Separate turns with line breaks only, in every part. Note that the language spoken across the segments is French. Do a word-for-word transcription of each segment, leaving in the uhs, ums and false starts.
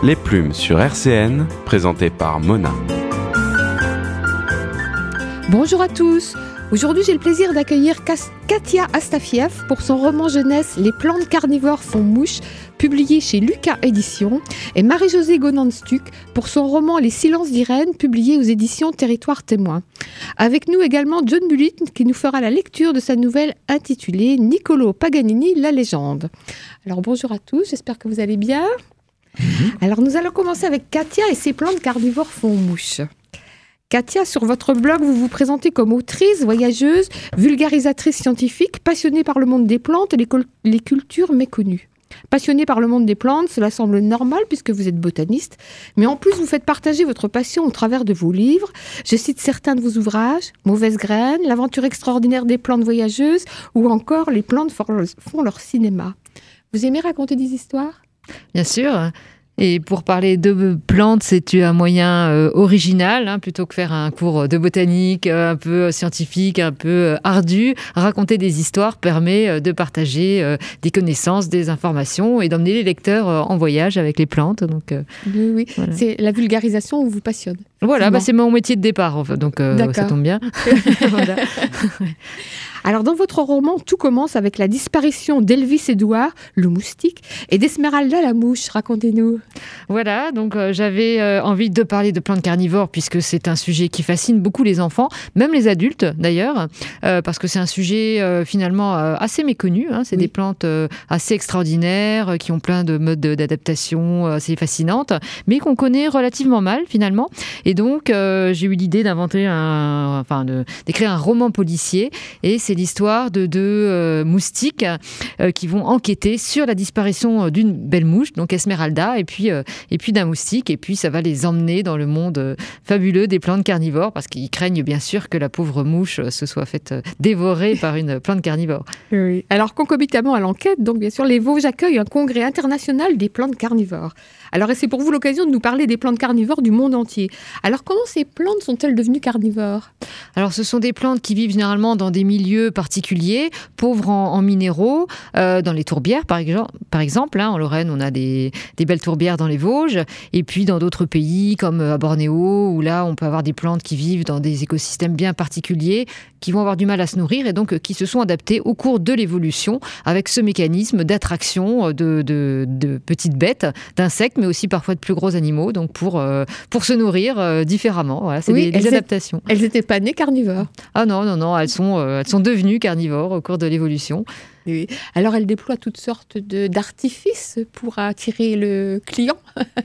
Les Plumes sur R C N, présenté par Mona.
Bonjour à tous. Aujourd'hui, j'ai le plaisir d'accueillir Katia Astafiev pour son roman jeunesse « Les plantes carnivores font mouche », publié chez Lucas Éditions, et Marie-Josée Gonanstuc pour son roman « Les silences d'Irène », publié aux éditions Territoire Témoin. Avec nous également John Bullitt qui nous fera la lecture de sa nouvelle intitulée « Niccolò Paganini, la légende ». Alors bonjour à tous, j'espère que vous allez bien. Mmh. Alors nous allons commencer avec Katia et ses plantes carnivores font mouche. Katia, sur votre blog, vous vous présentez comme autrice, voyageuse, vulgarisatrice scientifique, passionnée par le monde des plantes et les, col- les cultures méconnues. Passionnée par le monde des plantes, cela semble normal puisque vous êtes botaniste, mais en plus vous faites partager votre passion au travers de vos livres. Je cite certains de vos ouvrages, Mauvaise graine, L'aventure extraordinaire des plantes voyageuses ou encore Les plantes font leur cinéma. Vous aimez raconter des histoires ?
Bien sûr. Et pour parler de plantes, c'est un moyen euh, original, hein, plutôt que faire un cours de botanique euh, un peu scientifique, un peu euh, ardu. Raconter des histoires permet euh, de partager euh, des connaissances, des informations et d'emmener les lecteurs euh, en voyage avec les plantes. Donc, euh,
oui, oui. Voilà. C'est la vulgarisation où vous passionne.
Voilà, bah, c'est mon métier de départ, en fait, donc euh, ça tombe bien. Voilà.
Alors, dans votre roman, tout commence avec la disparition d'Elvis Édouard, le moustique, et d'Esmeralda, la mouche. Racontez-nous.
Voilà, donc euh, j'avais euh, envie de parler de plantes carnivores puisque c'est un sujet qui fascine beaucoup les enfants, même les adultes d'ailleurs, euh, parce que c'est un sujet euh, finalement euh, assez méconnu. Hein, c'est oui. Des plantes euh, assez extraordinaires, euh, qui ont plein de modes d'adaptation euh, assez fascinantes, mais qu'on connaît relativement mal finalement. Et donc, euh, j'ai eu l'idée d'inventer un, enfin, de, d'écrire un roman policier, et c'est l'histoire de deux euh, moustiques euh, qui vont enquêter sur la disparition d'une belle mouche, donc Esmeralda, et puis, euh, et puis d'un moustique, et puis ça va les emmener dans le monde euh, fabuleux des plantes carnivores, parce qu'ils craignent bien sûr que la pauvre mouche euh, se soit faite euh, dévorer par une plante carnivore.
Oui. Alors, concomitamment à l'enquête, donc bien sûr, les Vosges accueillent un congrès international des plantes carnivores. Alors, et c'est pour vous l'occasion de nous parler des plantes carnivores du monde entier. Alors, comment ces plantes sont-elles devenues carnivores ?
Alors, ce sont des plantes qui vivent généralement dans des milieux particuliers, pauvres en, en minéraux, euh, dans les tourbières, par exemple. Par exemple hein, en Lorraine, on a des, des belles tourbières dans les Vosges. Et puis, dans d'autres pays, comme à Bornéo, où là, on peut avoir des plantes qui vivent dans des écosystèmes bien particuliers, qui vont avoir du mal à se nourrir et donc euh, qui se sont adaptés au cours de l'évolution avec ce mécanisme d'attraction de, de, de petites bêtes, d'insectes, mais aussi parfois de plus gros animaux, donc pour, euh, pour se nourrir euh, différemment. Voilà, c'est oui, des, des adaptations.
Elles n'étaient pas nées carnivores.
Ah non, non, non, elles sont, euh, elles sont devenues carnivores au cours de l'évolution.
Oui. Alors, elle déploie toutes sortes de, d'artifices pour attirer le client.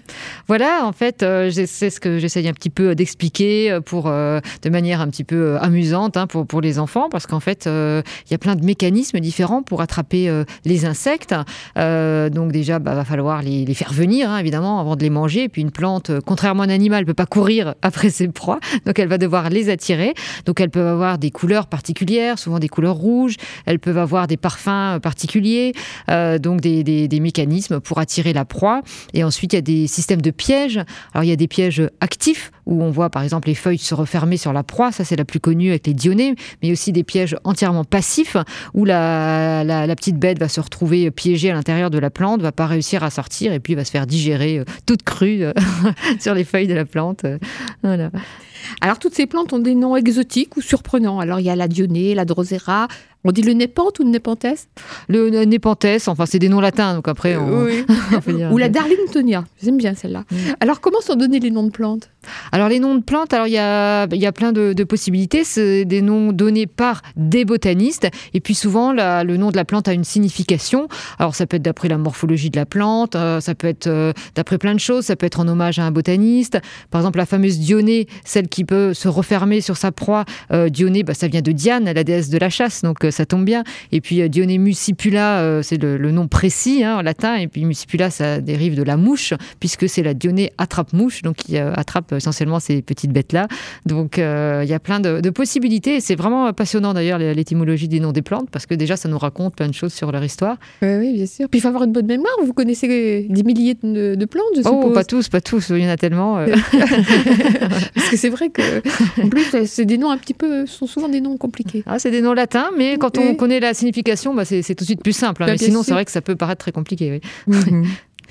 Voilà, en fait, euh, c'est ce que j'essaye un petit peu d'expliquer pour, euh, de manière un petit peu amusante hein, pour, pour les enfants, parce qu'en fait, euh, il y a plein de mécanismes différents pour attraper euh, les insectes. Euh, donc déjà, bah, va falloir les, les faire venir, hein, évidemment, avant de les manger. Et puis une plante, contrairement à un animal, ne peut pas courir après ses proies, donc elle va devoir les attirer. Donc elles peuvent avoir des couleurs particulières, souvent des couleurs rouges. Elles peuvent avoir des parfums particuliers, euh, donc des, des, des mécanismes pour attirer la proie. Et ensuite, il y a des systèmes de pièges. Alors, il y a des pièges actifs où on voit, par exemple, les feuilles se refermer sur la proie. Ça, c'est la plus connue avec les dionnées. Mais aussi des pièges entièrement passifs où la, la, la petite bête va se retrouver piégée à l'intérieur de la plante, va pas réussir à sortir et puis va se faire digérer euh, toute crue euh, sur les feuilles de la plante. Euh, voilà.
Alors, toutes ces plantes ont des noms exotiques ou surprenants. Alors, il y a la dionée, la drosera. On dit le népenthe ou le népenthes ?
Le, le népenthes, enfin, c'est des noms latins, donc après... On...
Oui. on peut dire... Ou la Darlingtonia, j'aime bien celle-là. Mm. Alors, comment sont donnés les noms de plantes ?
Alors, les noms de plantes, alors il y a, y a plein de, de possibilités. C'est des noms donnés par des botanistes. Et puis, souvent, la, le nom de la plante a une signification. Alors, ça peut être d'après la morphologie de la plante, euh, ça peut être euh, d'après plein de choses, ça peut être en hommage à un botaniste. Par exemple, la fameuse dionée, celle qui peut se refermer sur sa proie. Euh, dionée, bah, ça vient de Diane, la déesse de la chasse, donc ça tombe bien. Et puis euh, Dionée muscipula, euh, c'est le, le nom précis hein, en latin. Et puis muscipula, ça dérive de la mouche, puisque c'est la Dionée attrape-mouche, donc qui euh, attrape essentiellement ces petites bêtes-là. Donc il euh, y a plein de, de possibilités. Et c'est vraiment passionnant d'ailleurs l'étymologie des noms des plantes, parce que déjà ça nous raconte plein de choses sur leur histoire.
Oui, oui bien sûr. Puis il faut avoir une bonne mémoire. Vous connaissez des milliers de, de plantes, je suppose.
Oh, pas tous, pas tous. Il y en a tellement. Euh...
parce que c'est vrai que, en plus, c'est des noms un petit peu, sont souvent des noms compliqués.
Ah, c'est des noms latins, mais quand on oui. connaît la signification, bah, c'est, c'est tout de suite plus simple. Hein. Bah, mais sinon, sûr. C'est vrai que ça peut paraître très compliqué. Oui.
Mm-hmm.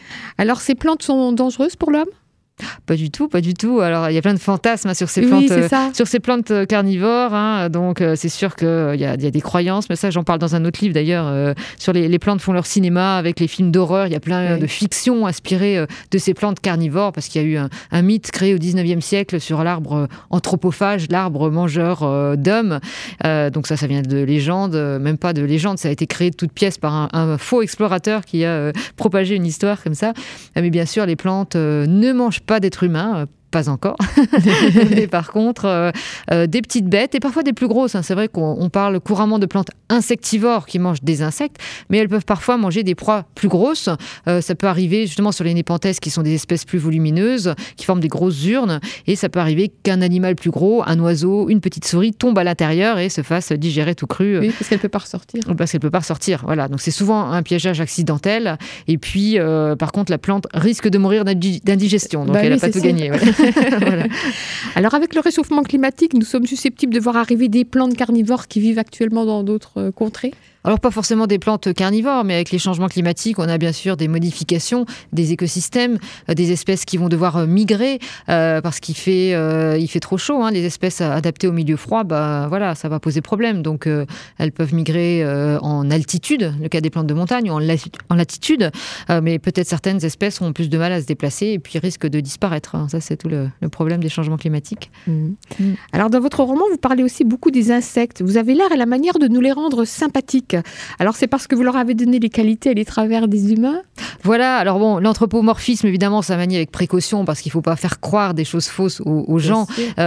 Alors, ces plantes sont dangereuses pour l'homme ?
Pas du tout, pas du tout. Alors, il y a plein de fantasmes hein, sur ces
Oui,
plantes,
c'est ça.
euh, sur ces plantes carnivores. Hein, donc, euh, c'est sûr qu'il y a, il y a des croyances, mais ça, j'en parle dans un autre livre d'ailleurs. Euh, sur les, les plantes font leur cinéma avec les films d'horreur. Il y a plein oui. de fictions inspirées euh, de ces plantes carnivores parce qu'il y a eu un, un mythe créé au dix-neuvième siècle sur l'arbre euh, anthropophage, l'arbre mangeur euh, d'hommes. Euh, donc ça, ça vient de légendes, euh, même pas de légendes. Ça a été créé de toutes pièces par un, un faux explorateur qui a euh, propagé une histoire comme ça. Mais bien sûr, les plantes euh, ne mangent pas d'êtres humains, pas encore. Mais par contre, euh, euh, des petites bêtes et parfois des plus grosses. Hein. C'est vrai qu'on on parle couramment de plantes insectivores qui mangent des insectes, mais elles peuvent parfois manger des proies plus grosses. Euh, ça peut arriver justement sur les népenthès qui sont des espèces plus volumineuses, qui forment des grosses urnes. Et ça peut arriver qu'un animal plus gros, un oiseau, une petite souris, tombe à l'intérieur et se fasse digérer tout cru.
Oui, parce qu'elle ne peut pas ressortir.
Parce qu'elle ne peut pas ressortir. Voilà. Donc c'est souvent un piégeage accidentel. Et puis, euh, par contre, la plante risque de mourir d'indigestion. Donc bah elle n'a oui, pas tout ça. gagné. Ouais.
Voilà. Alors avec le réchauffement climatique, nous sommes susceptibles de voir arriver des plantes carnivores qui vivent actuellement dans d'autres euh, contrées ?
Alors pas forcément des plantes carnivores, mais avec les changements climatiques, on a bien sûr des modifications des écosystèmes, euh, des espèces qui vont devoir euh, migrer euh, parce qu'il fait, euh, il fait trop chaud. Hein. Les espèces adaptées au milieu froid, bah, voilà, ça va poser problème. Donc euh, elles peuvent migrer euh, en altitude, le cas des plantes de montagne, ou en, lati- en latitude, euh, mais peut-être certaines espèces ont plus de mal à se déplacer et puis risquent de disparaître. Hein. Ça, c'est tout le, le problème des changements climatiques.
Mmh. Mmh. Alors dans votre roman, vous parlez aussi beaucoup des insectes. Vous avez l'air et la manière de nous les rendre sympathiques. Alors, c'est parce que vous leur avez donné les qualités et les travers des humains ?
Voilà. Alors bon, l'anthropomorphisme, évidemment, ça manie avec précaution parce qu'il ne faut pas faire croire des choses fausses aux, aux gens.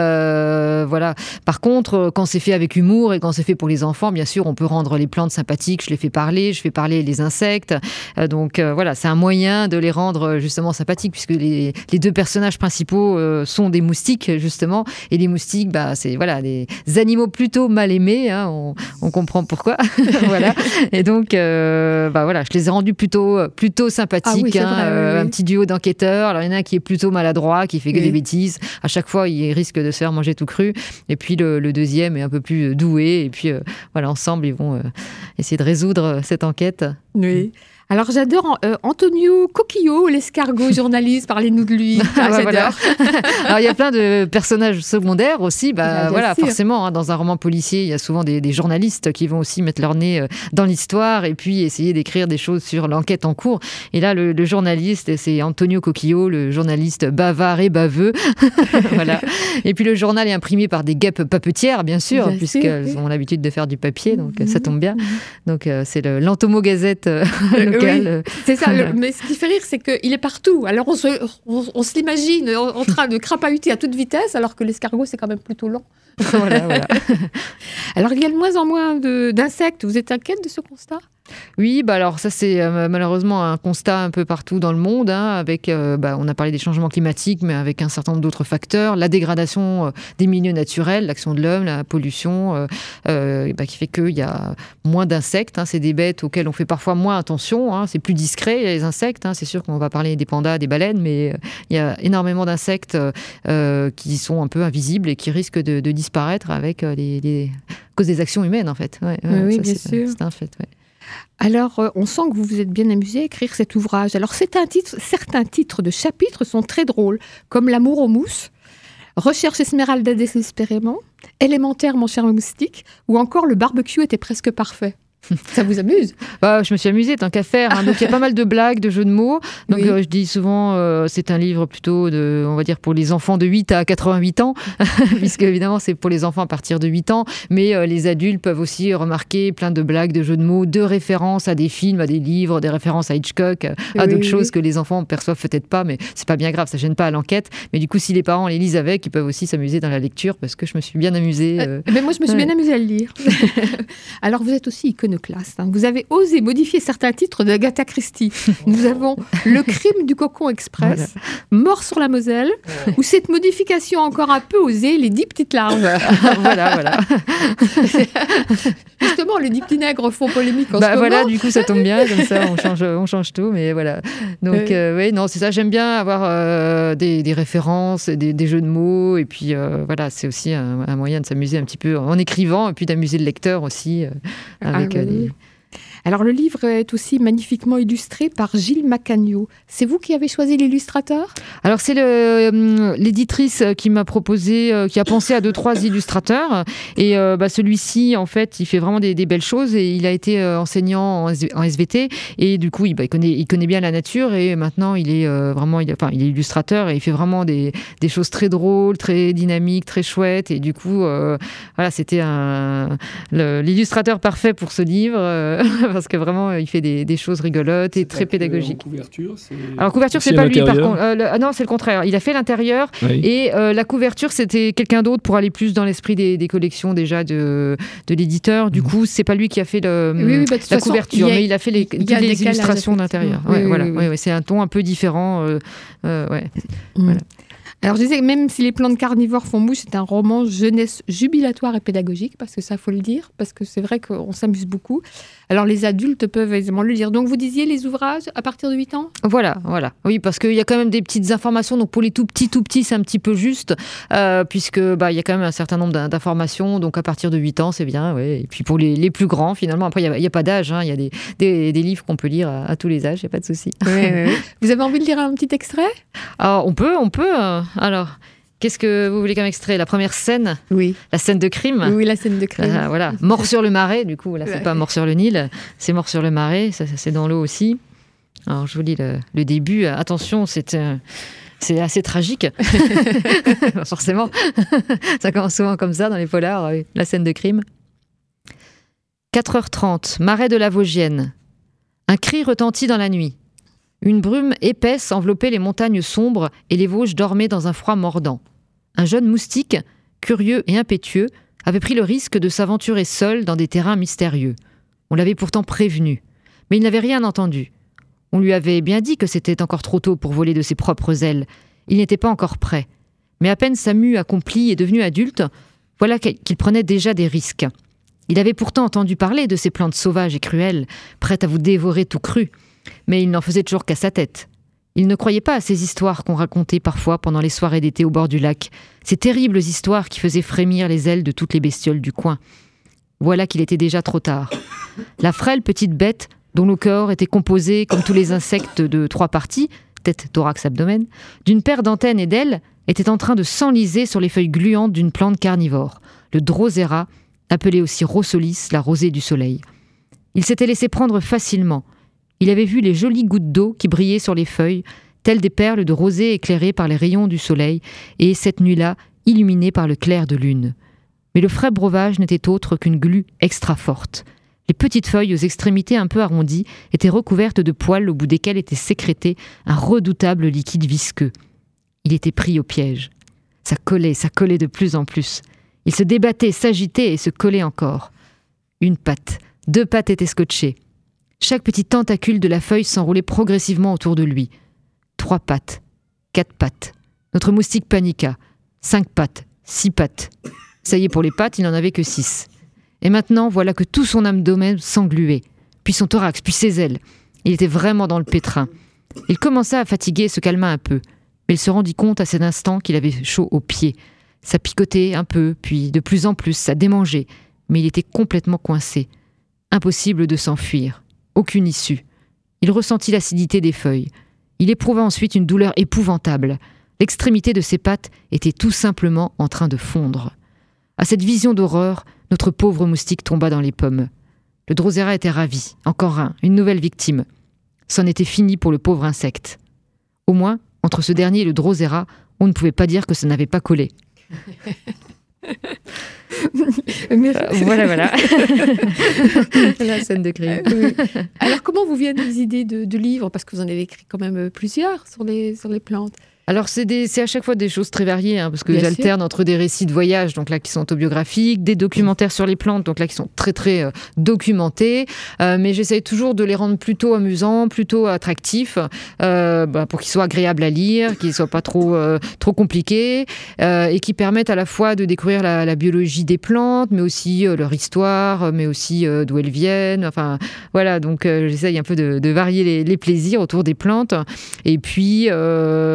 Euh, voilà. Par contre, quand c'est fait avec humour et quand c'est fait pour les enfants, bien sûr, on peut rendre les plantes sympathiques. Je les fais parler, je fais parler les insectes. Euh, donc, euh, voilà, c'est un moyen de les rendre justement sympathiques puisque les, les deux personnages principaux euh, sont des moustiques, justement. Et les moustiques, bah, c'est voilà, des animaux plutôt mal aimés. Hein, on, on comprend pourquoi. Voilà. Et donc, euh, bah voilà, je les ai rendus plutôt, plutôt sympathiques. Ah oui, hein, vrai, euh, oui, oui. Un petit duo d'enquêteurs. Alors, il y en a un qui est plutôt maladroit, qui fait que oui. des bêtises. À chaque fois, il risque de se faire manger tout cru. Et puis, le, le deuxième est un peu plus doué. Et puis, euh, voilà, ensemble, ils vont euh, essayer de résoudre cette enquête.
Oui. Alors, j'adore euh, Antonio Coquillo, l'escargot journaliste. Parlez-nous de lui. Ah,
bah,
j'adore.
Voilà. Alors, il y a plein de personnages secondaires aussi. Bah, voilà, forcément, hein, dans un roman policier, il y a souvent des, des journalistes qui vont aussi mettre leur nez dans l'histoire et puis essayer d'écrire des choses sur l'enquête en cours. Et là, le, le journaliste, c'est Antonio Coquillo, le journaliste bavard et baveux. Voilà. Et puis, le journal est imprimé par des guêpes papetières, bien sûr, bien puisqu'elles sûr, oui. ont l'habitude de faire du papier. Donc, mmh. ça tombe bien. Donc, euh, c'est le, l'Entomo-Gazette euh, locale.
Oui, c'est ça. Le, mais ce qui fait rire, c'est qu'il est partout. Alors, on se, on, on se l'imagine en, en train de crapahuter à toute vitesse, alors que l'escargot, c'est quand même plutôt lent.
Voilà, voilà.
Alors, il y a de moins en moins de, d'insectes. Vous êtes inquiète de ce constat ?
Oui, bah alors ça c'est euh, malheureusement un constat un peu partout dans le monde, hein, avec, euh, bah, on a parlé des changements climatiques, mais avec un certain nombre d'autres facteurs, la dégradation euh, des milieux naturels, l'action de l'homme, la pollution, euh, euh, bah, qui fait qu'il y a moins d'insectes, hein, c'est des bêtes auxquelles on fait parfois moins attention, hein, c'est plus discret les insectes, hein, c'est sûr qu'on va parler des pandas, des baleines, mais euh, il y a énormément d'insectes euh, qui sont un peu invisibles et qui risquent de, de disparaître avec les, les causes des actions humaines en fait. Ouais, ouais,
oui,
ça,
bien
c'est,
sûr.
C'est un fait, ouais.
Alors, euh, on sent que vous vous êtes bien amusé à écrire cet ouvrage. Alors, c'est un titre, certains titres de chapitres sont très drôles, comme L'amour aux mousses, Recherche Esmeralda désespérément, Élémentaire, mon cher moustique, ou encore Le barbecue était presque parfait. Ça vous amuse ?
Bah, je me suis amusée, tant qu'à faire. Hein. Donc, il y a pas mal de blagues, de jeux de mots. Donc, oui. euh, je dis souvent, euh, c'est un livre plutôt, de, on va dire, pour les enfants de huit à quatre-vingt-huit ans, puisque évidemment, c'est pour les enfants à partir de huit ans. Mais euh, les adultes peuvent aussi remarquer plein de blagues, de jeux de mots, de références à des films, à des livres, des références à Hitchcock, à oui, d'autres oui. choses que les enfants perçoivent peut-être pas, mais c'est pas bien grave, ça gêne pas à l'enquête. Mais du coup, si les parents les lisent avec, ils peuvent aussi s'amuser dans la lecture, parce que je me suis bien amusée. Euh...
Euh, mais moi, je me suis ouais. bien amusée à le lire. Alors, vous êtes aussi iconoclaste. Hein. Vous avez osé modifier certains titres d'Agatha Christie. Nous avons Le crime du Cocon Express, voilà. Mort sur la Moselle, ouais. ou cette modification encore un peu osée, Les dix petites larves.
Voilà, voilà.
Justement, les dix petits nègres font polémique en
bah,
ce
voilà,
moment.
Du coup, ça tombe bien, comme ça, on change, on change tout, mais voilà. Donc, oui, euh, ouais, non, c'est ça, j'aime bien avoir euh, des, des références, des, des jeux de mots, et puis euh, voilà, c'est aussi un, un moyen de s'amuser un petit peu en écrivant, et puis d'amuser le lecteur aussi, euh, avec
ah,
euh,
oui.
les...
Alors le livre est aussi magnifiquement illustré par Gilles Macagno. C'est vous qui avez choisi l'illustrateur ?
Alors c'est le, euh, l'éditrice qui m'a proposé, euh, qui a pensé à deux, trois illustrateurs. Et euh, bah, celui-ci, en fait, il fait vraiment des, des belles choses. Et il a été euh, enseignant en, en S V T. Et du coup, il, bah, il, connaît, il connaît bien la nature. Et maintenant, il est, euh, vraiment, il, enfin, il est illustrateur. Et il fait vraiment des, des choses très drôles, très dynamiques, très chouettes. Et du coup, euh, voilà, c'était un, le, l'illustrateur parfait pour ce livre. Euh, parce que vraiment, il fait des, des choses rigolotes et c'est très pédagogiques.
Couverture, c'est...
Alors, couverture, c'est pas lui, par contre. Euh, le, ah non, c'est le contraire. Il a fait l'intérieur. Oui. Et euh, la couverture, c'était quelqu'un d'autre pour aller plus dans l'esprit des, des collections déjà de, de l'éditeur. Du mmh. coup, c'est pas lui qui a fait le, oui, oui, bah, la façon, couverture, il a, mais il a fait les, il y a les illustrations d'intérieur. Oui, ouais, oui, voilà. oui, oui. Ouais, ouais, c'est un ton un peu différent. Euh, euh, ouais. mmh. Voilà.
Alors je disais, même si les plantes carnivores font mouche, c'est un roman jeunesse jubilatoire et pédagogique, parce que ça, faut le dire, parce que c'est vrai qu'on s'amuse beaucoup. Alors les adultes peuvent aisément le lire. Donc vous disiez les ouvrages à partir de huit ans ?
Voilà, voilà. Oui, parce qu'il y a quand même des petites informations. Donc pour les tout petits, tout petits, c'est un petit peu juste, euh, puisque bah, il y a quand même un certain nombre d'informations. Donc à partir de huit ans, c'est bien. Ouais. Et puis pour les, les plus grands, finalement, après, il n'y a, a pas d'âge. Il hein. y a des, des, des livres qu'on peut lire à, à tous les âges, il n'y a pas de souci.
Oui, oui, oui. Vous avez envie de lire un petit extrait ?
Alors, on peut, on peut. Euh, alors... Qu'est-ce que vous voulez comme extrait ? La première scène ?
Oui.
La scène de crime ?
Oui, la scène de crime.
Euh, voilà. Mort sur le Marais, du coup, là, c'est ouais. pas Mort sur le Nil, c'est Mort sur le Marais, ça, c'est dans l'eau aussi. Alors, je vous lis le, le début. Attention, c'est, euh, c'est assez tragique. Forcément. Ça commence souvent comme ça dans les polars, oui. La scène de crime. quatre heures trente, Marais de la Vosgienne. Un cri retentit dans la nuit. Une brume épaisse enveloppait les montagnes sombres et les Vosges dormaient dans un froid mordant. Un jeune moustique, curieux et impétueux, avait pris le risque de s'aventurer seul dans des terrains mystérieux. On l'avait pourtant prévenu, mais il n'avait rien entendu. On lui avait bien dit que c'était encore trop tôt pour voler de ses propres ailes. Il n'était pas encore prêt. Mais à peine sa mue accomplie et devenu adulte, voilà qu'il prenait déjà des risques. Il avait pourtant entendu parler de ces plantes sauvages et cruelles, prêtes à vous dévorer tout cru. Mais il n'en faisait toujours qu'à sa tête. Il ne croyait pas à ces histoires qu'on racontait parfois pendant les soirées d'été au bord du lac, ces terribles histoires qui faisaient frémir les ailes de toutes les bestioles du coin. Voilà qu'il était déjà trop tard. La frêle petite bête, dont le corps était composé, comme tous les insectes, de trois parties, tête, thorax, abdomen, d'une paire d'antennes et d'ailes, était en train de s'enliser sur les feuilles gluantes d'une plante carnivore, le Drosera, appelé aussi Rosolis, la rosée du soleil. Il s'était laissé prendre facilement. Il avait vu les jolies gouttes d'eau qui brillaient sur les feuilles, telles des perles de rosée éclairées par les rayons du soleil, et cette nuit-là, illuminées par le clair de lune. Mais le frais breuvage n'était autre qu'une glu extra forte. Les petites feuilles aux extrémités un peu arrondies étaient recouvertes de poils au bout desquels était sécrété un redoutable liquide visqueux. Il était pris au piège. Ça collait, ça collait de plus en plus. Il se débattait, s'agitait et se collait encore. Une patte, deux pattes étaient scotchées. Chaque petit tentacule de la feuille s'enroulait progressivement autour de lui. Trois pattes, quatre pattes. Notre moustique paniqua. Cinq pattes, six pattes. Ça y est, pour les pattes, il n'en avait que six. Et maintenant, voilà que tout son abdomen s'engluait. Puis son thorax, puis ses ailes. Il était vraiment dans le pétrin. Il commença à fatiguer et se calma un peu. Mais il se rendit compte à cet instant qu'il avait chaud aux pieds. Ça picotait un peu, puis de plus en plus, ça démangeait. Mais il était complètement coincé. Impossible de s'enfuir. Aucune issue. Il ressentit l'acidité des feuilles. Il éprouva ensuite une douleur épouvantable. L'extrémité de ses pattes était tout simplement en train de fondre. À cette vision d'horreur, notre pauvre moustique tomba dans les pommes. Le Drosera était ravi. Encore un, une nouvelle victime. C'en était fini pour le pauvre insecte. Au moins, entre ce dernier et le Drosera, on ne pouvait pas dire que ça n'avait pas collé.
Mais...
Euh, voilà, voilà. La scène de crime.
Oui. Alors, comment vous viennent les idées de, de livres ? Parce que vous en avez écrit quand même plusieurs sur les, sur les plantes.
Alors, c'est, des, c'est à chaque fois des choses très variées, hein, parce que
Bien
j'alterne
sûr.
entre des récits de voyage, donc là, qui sont autobiographiques, des documentaires sur les plantes, donc là, qui sont très, très euh, documentés. Euh, mais j'essaye toujours de les rendre plutôt amusants, plutôt attractifs, euh, bah, pour qu'ils soient agréables à lire, qu'ils ne soient pas trop, euh, trop compliqués, euh, et qui permettent à la fois de découvrir la, la biologie des plantes, mais aussi euh, leur histoire, mais aussi euh, d'où elles viennent. Enfin, voilà, donc euh, j'essaye un peu de, de varier les, les plaisirs autour des plantes, et puis euh, de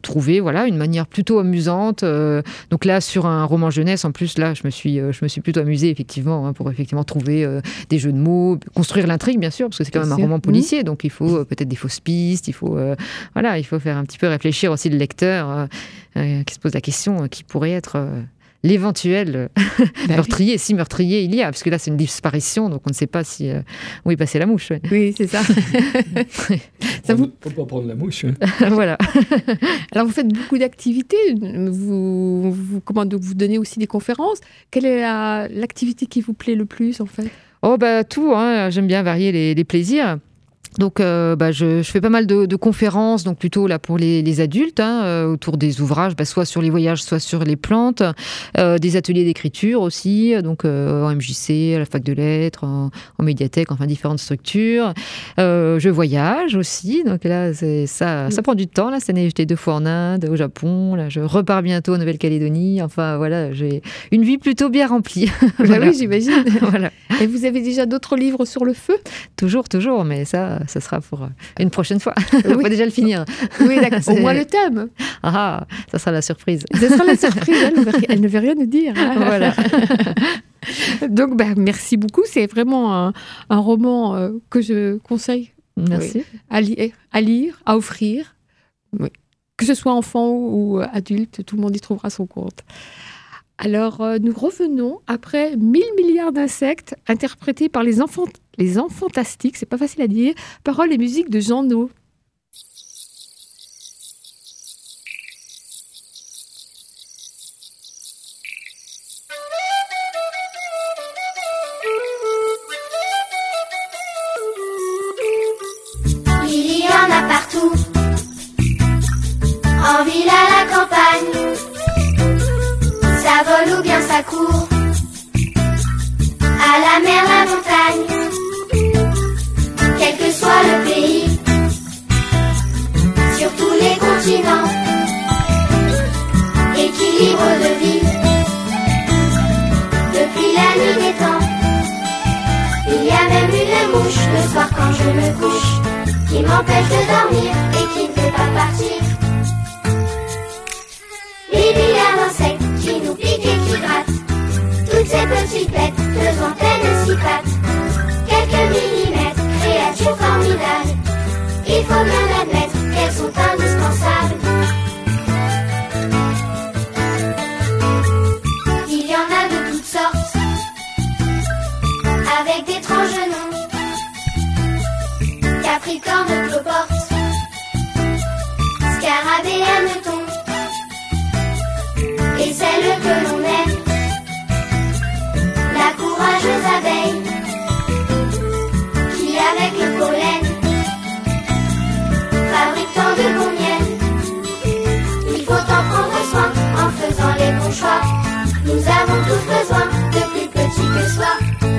trouver voilà, une manière plutôt amusante. Euh, donc là, sur un roman jeunesse, en plus, là, je me suis, euh, je me suis plutôt amusée, effectivement, hein, pour effectivement trouver euh, des jeux de mots, construire l'intrigue, bien sûr, parce que c'est quand même un roman policier, mmh. donc il faut euh, peut-être des fausses pistes, il faut, euh, voilà, il faut faire un petit peu réfléchir aussi le lecteur euh, euh, qui se pose la question euh, qui pourrait être... Euh, l'éventuel bah meurtrier, oui. si meurtrier il y a, parce que là c'est une disparition, donc on ne sait pas si euh, où est passée la mouche. Ouais.
Oui, c'est ça.
ça vous... Faut pas prendre la mouche. Hein.
Voilà.
Alors vous faites beaucoup d'activités, vous, vous, comment, donc vous donnez aussi des conférences. Quelle est la, l'activité qui vous plaît le plus en fait?
Oh bah tout, hein. J'aime bien varier les, les plaisirs. Donc, euh, bah, je, je fais pas mal de, de conférences, donc plutôt là pour les, les adultes, hein, euh, autour des ouvrages, bah, soit sur les voyages, soit sur les plantes, euh, des ateliers d'écriture aussi, donc euh, en M J C, à la fac de lettres, en, en médiathèque, enfin différentes structures. Euh, je voyage aussi, donc là, c'est, ça, ça prend du temps. Là, cette année, j'étais deux fois en Inde, au Japon. Là, je repars bientôt en Nouvelle-Calédonie. Enfin, voilà, j'ai une vie plutôt bien remplie.
Voilà. Oui, j'imagine.
Voilà.
Et vous avez déjà d'autres livres sur le feu?
Toujours, toujours, mais ça. Ça sera pour une prochaine fois. On
Oui.
va déjà le finir.
Oui, d'accord. Au moins le thème.
Ah, ça sera la surprise.
Ça sera la surprise. Elle ne veut, elle ne veut rien nous dire.
Voilà.
Donc, bah, merci beaucoup. C'est vraiment un, un roman euh, que je conseille.
Merci.
Oui, à, li- à lire, à offrir. Oui. Que ce soit enfant ou, ou adulte, tout le monde y trouvera son compte. Alors, euh, nous revenons après mille milliards d'insectes interprétés par les enfants, les enfantastiques, c'est pas facile à dire, paroles et musique de Jean No.
Il y en a partout, en ville, à la campagne. Ça vole ou bien ça court, à la mer, la montagne, quel que soit le pays, sur tous les continents, équilibre de vie, depuis la nuit des temps. Il y a même une mouche le soir quand je me couche, qui m'empêche de dormir et qui ne veut pas partir. Les milliards d'insectes qui nous piquent et qui grattent, toutes ces petites bêtes, deux antennes et six pattes, quelques millimètres, créatures formidables. Il faut bien admettre qu'elles sont indispensables. Il y en a de toutes sortes, avec d'étranges noms, capricorne, cloporte, scarabée, hanneton. Et celle que l'on aime, la courageuse abeille, qui avec le pollen fabrique tant de bon miel. Il faut en prendre soin en faisant les bons choix. Nous avons tous besoin de plus petits que soi.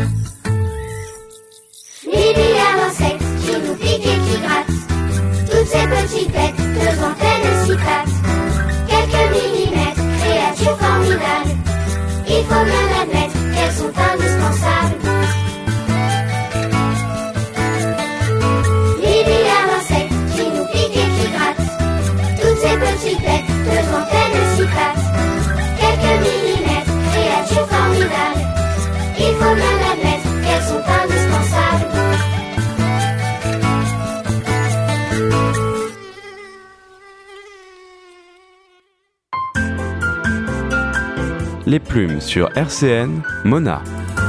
Les milliards d'insectes qui nous piquent et qui grattent, toutes ces petites bêtes, deux antennes et six pattes, quelques millimètres, créatures formidables. Il faut bien admettre qu'elles sont indispensables. Les milliards d'insectes qui nous piquent et qui grattent, toutes ces petites bêtes, deux antennes et six pattes, quelques millimètres, créatures formidables. Il faut bien admettre qu'elles sont indispensables.
Les plumes sur R C N, Mona.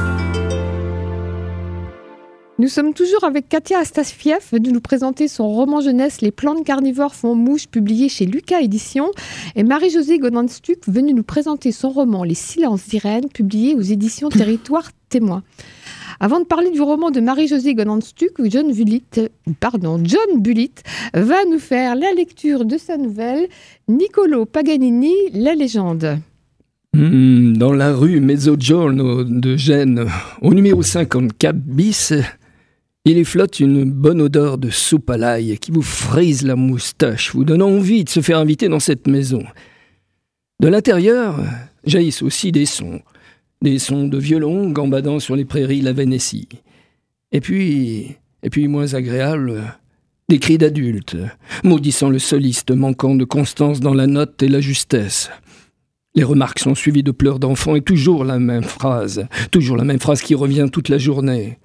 Nous sommes toujours avec Katia Astafiev, venue nous présenter son roman jeunesse « Les plantes carnivores font mouche » publié chez Lucas Éditions, et Marie-Josée Gonan-Stuck, venue nous présenter son roman « Les silences d'Irène » publié aux éditions Territoire Témoin. Avant de parler du roman de Marie-Josée Gonan-Stuck, John Bulit, pardon, John Bulit va nous faire la lecture de sa nouvelle « Niccolò Paganini, la légende ».
Dans la rue Mezzogiorno de Gênes, au numéro cinquante-quatre bis, il y flotte une bonne odeur de soupe à l'ail qui vous frise la moustache, vous donnant envie de se faire inviter dans cette maison. De l'intérieur jaillissent aussi des sons, des sons de violon gambadant sur les prairies la Vénétie. Et puis, et puis moins agréable, Des cris d'adultes, maudissant le soliste manquant de constance dans la note et la justesse. Les remarques sont suivies de pleurs d'enfants et toujours la même phrase, toujours la même phrase qui revient toute la journée.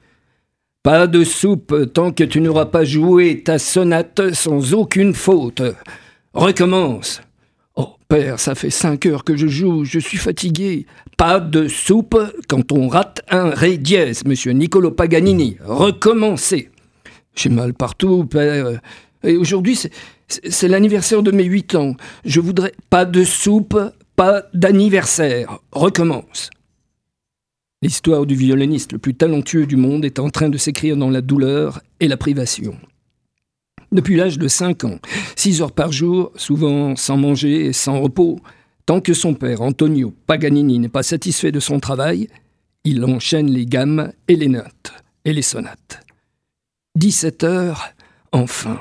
« Pas de soupe tant que tu n'auras pas joué ta sonate sans aucune faute. Recommence. Oh, père, ça fait cinq heures que je joue, je suis fatigué. Pas de soupe quand on rate un ré dièse, monsieur Niccolò Paganini. Recommencez. J'ai mal partout, père. Et aujourd'hui, c'est, c'est l'anniversaire de mes huit ans. Je voudrais pas de soupe, pas d'anniversaire. Recommence. » L'histoire du violoniste le plus talentueux du monde est en train de s'écrire dans la douleur et la privation. Depuis l'âge de cinq ans, six heures par jour, souvent sans manger et sans repos, tant que son père, Antonio Paganini, n'est pas satisfait de son travail, il enchaîne les gammes et les notes et les sonates. dix-sept heures, enfin.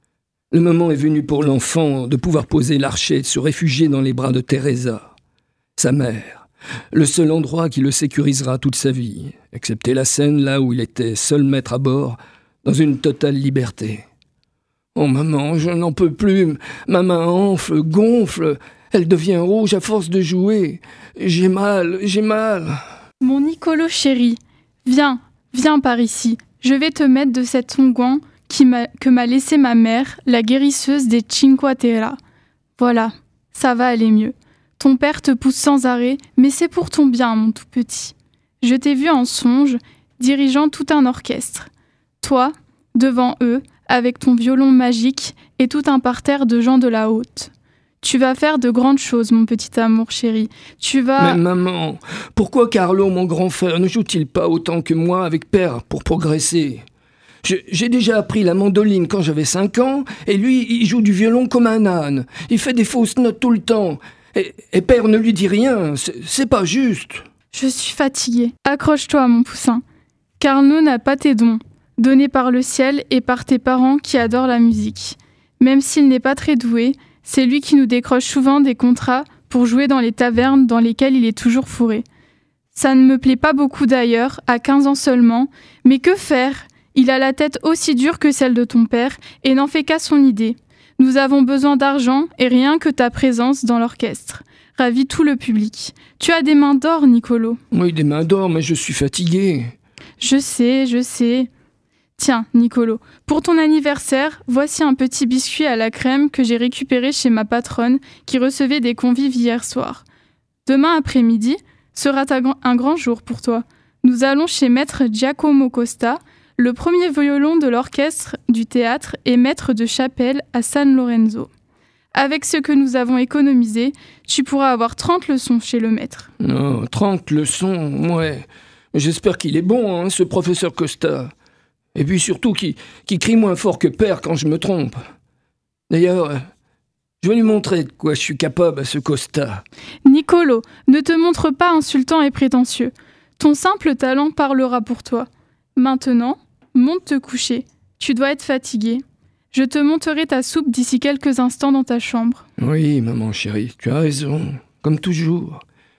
Le moment est venu pour l'enfant de pouvoir poser l'archet et de se réfugier dans les bras de Teresa, sa mère. Le seul endroit qui le sécurisera toute sa vie, excepté la scène là où il était seul maître à bord, dans une totale liberté. « Oh maman, je n'en peux plus, ma main enfle, gonfle, elle devient rouge à force de jouer. J'ai mal, j'ai mal. »
Mon Niccolò chéri, viens, viens par ici, je vais te mettre de cet onguent qui m'a, que m'a laissé ma mère, la guérisseuse des Cinque Terre. Voilà, ça va aller mieux. Ton père te pousse sans arrêt, mais c'est pour ton bien, mon tout petit. Je t'ai vu en songe, dirigeant tout un orchestre. Toi, devant eux, avec ton violon magique et tout un parterre de gens de la haute. Tu vas faire de grandes choses, mon petit amour chéri. Tu vas...
Mais maman, pourquoi Carlo, mon grand frère, ne joue-t-il pas autant que moi avec père pour progresser ? Je, J'ai déjà appris la mandoline quand j'avais cinq ans, et lui, il joue du violon comme un âne. Il fait des fausses notes tout le temps. Et, et père ne lui dit rien, c'est, c'est pas juste.
Je suis fatiguée. Accroche-toi, mon poussin. Carlo n'a pas tes dons, donnés par le ciel et par tes parents qui adorent la musique. Même s'il n'est pas très doué, c'est lui qui nous décroche souvent des contrats pour jouer dans les tavernes dans lesquelles il est toujours fourré. Ça ne me plaît pas beaucoup d'ailleurs, à quinze ans seulement, mais que faire ? Il a la tête aussi dure que celle de ton père et n'en fait qu'à son idée. Nous avons besoin d'argent et rien que ta présence dans l'orchestre. Ravis tout le public. Tu as des mains d'or, Niccolò.
Oui, des mains d'or, mais je suis fatigué.
Je sais, je sais. Tiens, Niccolò, pour ton anniversaire, voici un petit biscuit à la crème que j'ai récupéré chez ma patronne qui recevait des convives hier soir. Demain après-midi sera un grand jour pour toi. Nous allons chez maître Giacomo Costa, le premier violon de l'orchestre du théâtre et maître de chapelle à San Lorenzo. Avec ce que nous avons économisé, tu pourras avoir trente leçons chez le maître.
Oh, trente leçons, ouais. J'espère qu'il est bon, hein, ce professeur Costa. Et puis surtout qu'il, qu'il crie moins fort que père quand je me trompe. D'ailleurs, je vais lui montrer de quoi je suis capable à ce Costa.
Niccolò, ne te montre pas insultant et prétentieux. Ton simple talent parlera pour toi. Maintenant, monte te coucher. Tu dois être fatigué. Je te monterai ta soupe d'ici quelques instants dans ta chambre.
Oui, maman chérie, tu as raison, comme toujours.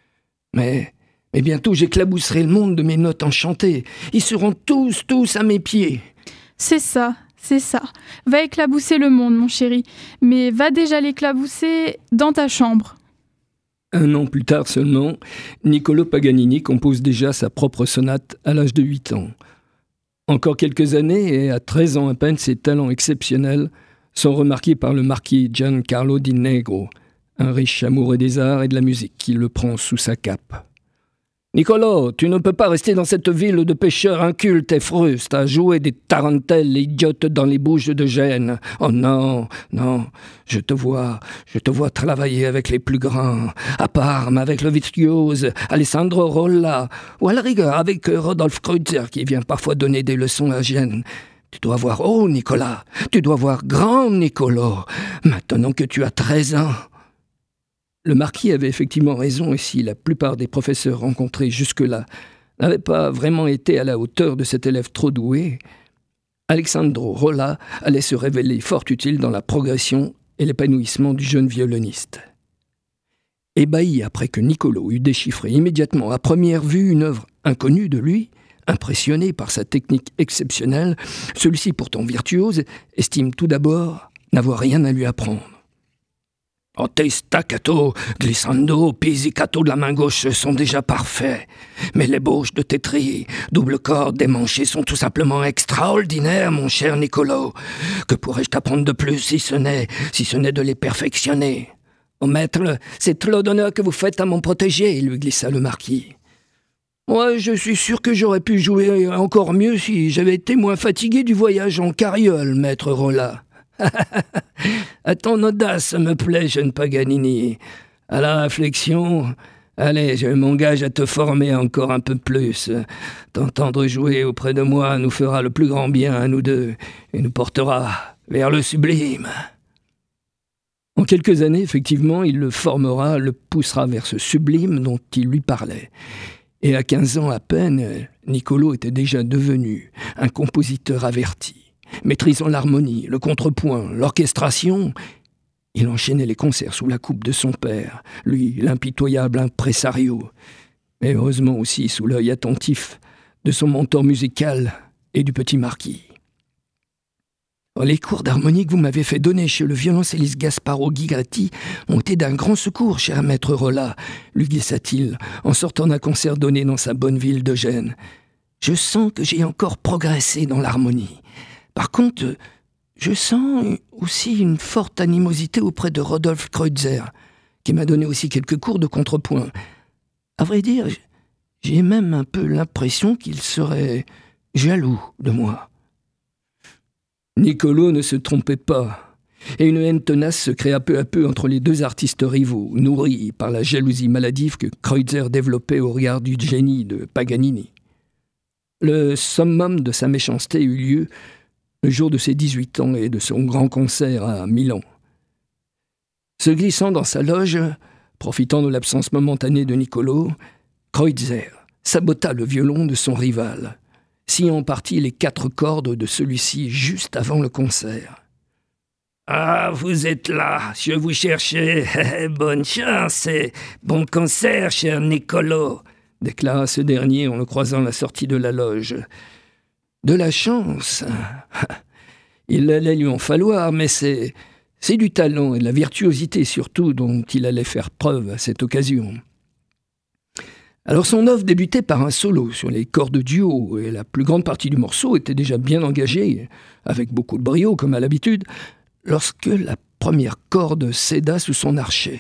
Mais, mais bientôt j'éclabousserai le monde de mes notes enchantées. Ils seront tous, tous à mes pieds.
C'est ça, c'est ça. Va éclabousser le monde, mon chéri. Mais va déjà l'éclabousser dans ta chambre.
Un an plus tard seulement, Niccolò Paganini compose déjà sa propre sonate à l'âge de huit ans. Encore quelques années, et à treize ans à peine, ses talents exceptionnels sont remarqués par le marquis Giancarlo Di Negro, un riche amoureux des arts et de la musique qui le prend sous sa cape. « Niccolò, tu ne peux pas rester dans cette ville de pêcheurs incultes et frustes à jouer des tarentelles idiotes dans les bouges de Gênes. Oh non, non, je te vois, je te vois travailler avec les plus grands, à Parme avec le virtuose Alessandro Rolla, ou à la rigueur avec Rodolphe Kreutzer qui vient parfois donner des leçons à Gênes. Tu dois voir haut, Nicolas, tu dois voir grand, Niccolò, maintenant que tu as treize ans. » Le marquis avait effectivement raison, et si la plupart des professeurs rencontrés jusque-là n'avaient pas vraiment été à la hauteur de cet élève trop doué, Alessandro Rolla allait se révéler fort utile dans la progression et l'épanouissement du jeune violoniste. Ébahi après que Niccolò eut déchiffré immédiatement à première vue une œuvre inconnue de lui, Impressionné par sa technique exceptionnelle, celui-ci, pourtant virtuose, estime tout d'abord n'avoir rien à lui apprendre. Oh, tes staccato, glissando, pizzicato de la main gauche sont déjà parfaits. Mais l'ébauche de tes trilles, double corde, démanchée sont tout simplement extraordinaires, mon cher Nicolo. Que pourrais-je t'apprendre de plus si ce n'est, si ce n'est de les perfectionner? Oh, maître, c'est trop d'honneur que vous faites à mon protégé, lui glissa le marquis. Moi, je suis sûr que j'aurais pu jouer encore mieux si j'avais été moins fatigué du voyage en carriole, maître Rolla. À ton audace me plaît, jeune Paganini. À la réflexion, allez, je m'engage à te former encore un peu plus. T'entendre jouer auprès de moi nous fera le plus grand bien à nous deux et nous portera vers le sublime. En quelques années, effectivement, il le formera, le poussera vers ce sublime dont il lui parlait. Et à quinze ans à peine, Nicolo était déjà devenu un compositeur averti. Maîtrisant l'harmonie, le contrepoint, l'orchestration, il enchaînait les concerts sous la coupe de son père, lui, l'impitoyable impresario, mais heureusement aussi sous l'œil attentif de son mentor musical et du petit marquis. Les cours d'harmonie que vous m'avez fait donner chez le violoncelliste Gasparo Ghigretti ont été d'un grand secours, cher maître Rolla, lui glissa-t-il, en sortant d'un concert donné dans sa bonne ville de Gênes. Je sens que j'ai encore progressé dans l'harmonie. Par contre, je sens aussi une forte animosité auprès de Rodolphe Kreutzer, qui m'a donné aussi quelques cours de contrepoint. À vrai dire, j'ai même un peu l'impression qu'il serait jaloux de moi. Nicolo ne se trompait pas, et une haine tenace se créa peu à peu entre les deux artistes rivaux, nourris par la jalousie maladive que Kreutzer développait au regard du génie de Paganini. Le summum de sa méchanceté eut lieu le jour de ses dix-huit ans et de son grand concert à Milan. Se glissant dans sa loge, profitant de l'absence momentanée de Nicolo, Kreutzer sabota le violon de son rival, sciant en partie les quatre cordes de celui-ci juste avant le concert. « Ah, vous êtes là, je vous cherchais. Bonne chance et bon concert, cher Nicolo !» déclara ce dernier en le croisant à la sortie de la loge. De la chance, il allait lui en falloir, mais c'est, c'est du talent et de la virtuosité surtout dont il allait faire preuve à cette occasion. Alors son œuvre débutait par un solo sur les cordes du haut, et la plus grande partie du morceau était déjà bien engagée, avec beaucoup de brio comme à l'habitude, lorsque la première corde céda sous son archet.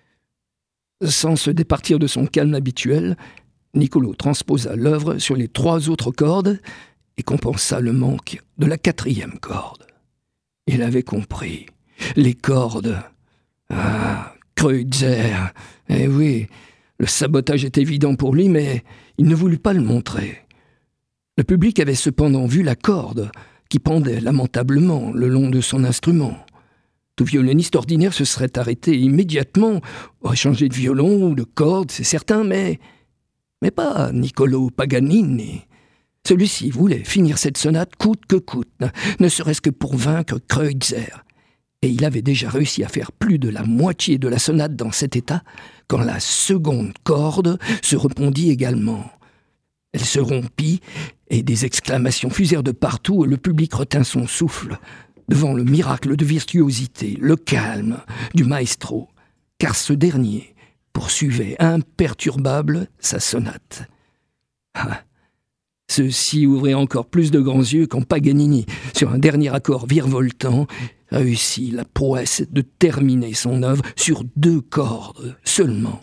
Sans se départir de son calme habituel, Nicolo transposa l'œuvre sur les trois autres cordes et compensa le manque de la quatrième corde. Il avait compris. Les cordes. Ah, Kreutzer. Eh oui, le sabotage est évident pour lui, mais il ne voulut pas le montrer. Le public avait cependant vu la corde qui pendait lamentablement le long de son instrument. Tout violoniste ordinaire se serait arrêté immédiatement, aurait changé de violon ou de corde, c'est certain, mais... mais pas Nicolo Paganini. Celui-ci voulait finir cette sonate coûte que coûte, ne serait-ce que pour vaincre Kreutzer. Et il avait déjà réussi à faire plus de la moitié de la sonate dans cet état, quand la seconde corde se répondit également. Elle se rompit, et des exclamations fusèrent de partout, et le public retint son souffle, devant le miracle de virtuosité, le calme du maestro, car ce dernier poursuivait imperturbable sa sonate. Ah, ceux-ci ouvraient encore plus de grands yeux quand Paganini, sur un dernier accord virevoltant, réussit la prouesse de terminer son œuvre sur deux cordes seulement.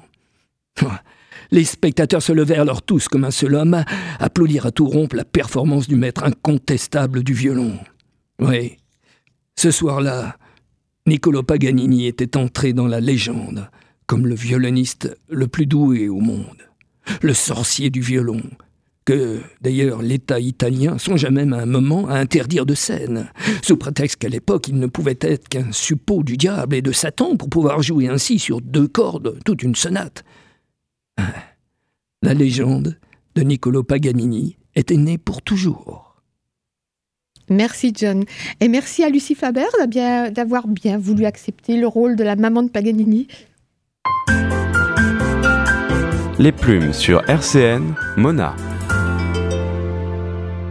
Les spectateurs se levèrent alors tous comme un seul homme à applaudir à tout rompre la performance du maître incontestable du violon. Oui, ce soir-là, Nicolo Paganini était entré dans la légende comme le violoniste le plus doué au monde, le sorcier du violon, que, d'ailleurs, l'État italien songea même à un moment à interdire de scène, sous prétexte qu'à l'époque, il ne pouvait être qu'un suppôt du diable et de Satan pour pouvoir jouer ainsi sur deux cordes toute une sonate. La légende de Nicolo Paganini était née pour toujours.
Merci John. Et merci à Lucie Faber d'avoir bien voulu accepter le rôle de la maman de Paganini.
Les plumes sur R C N, Mona.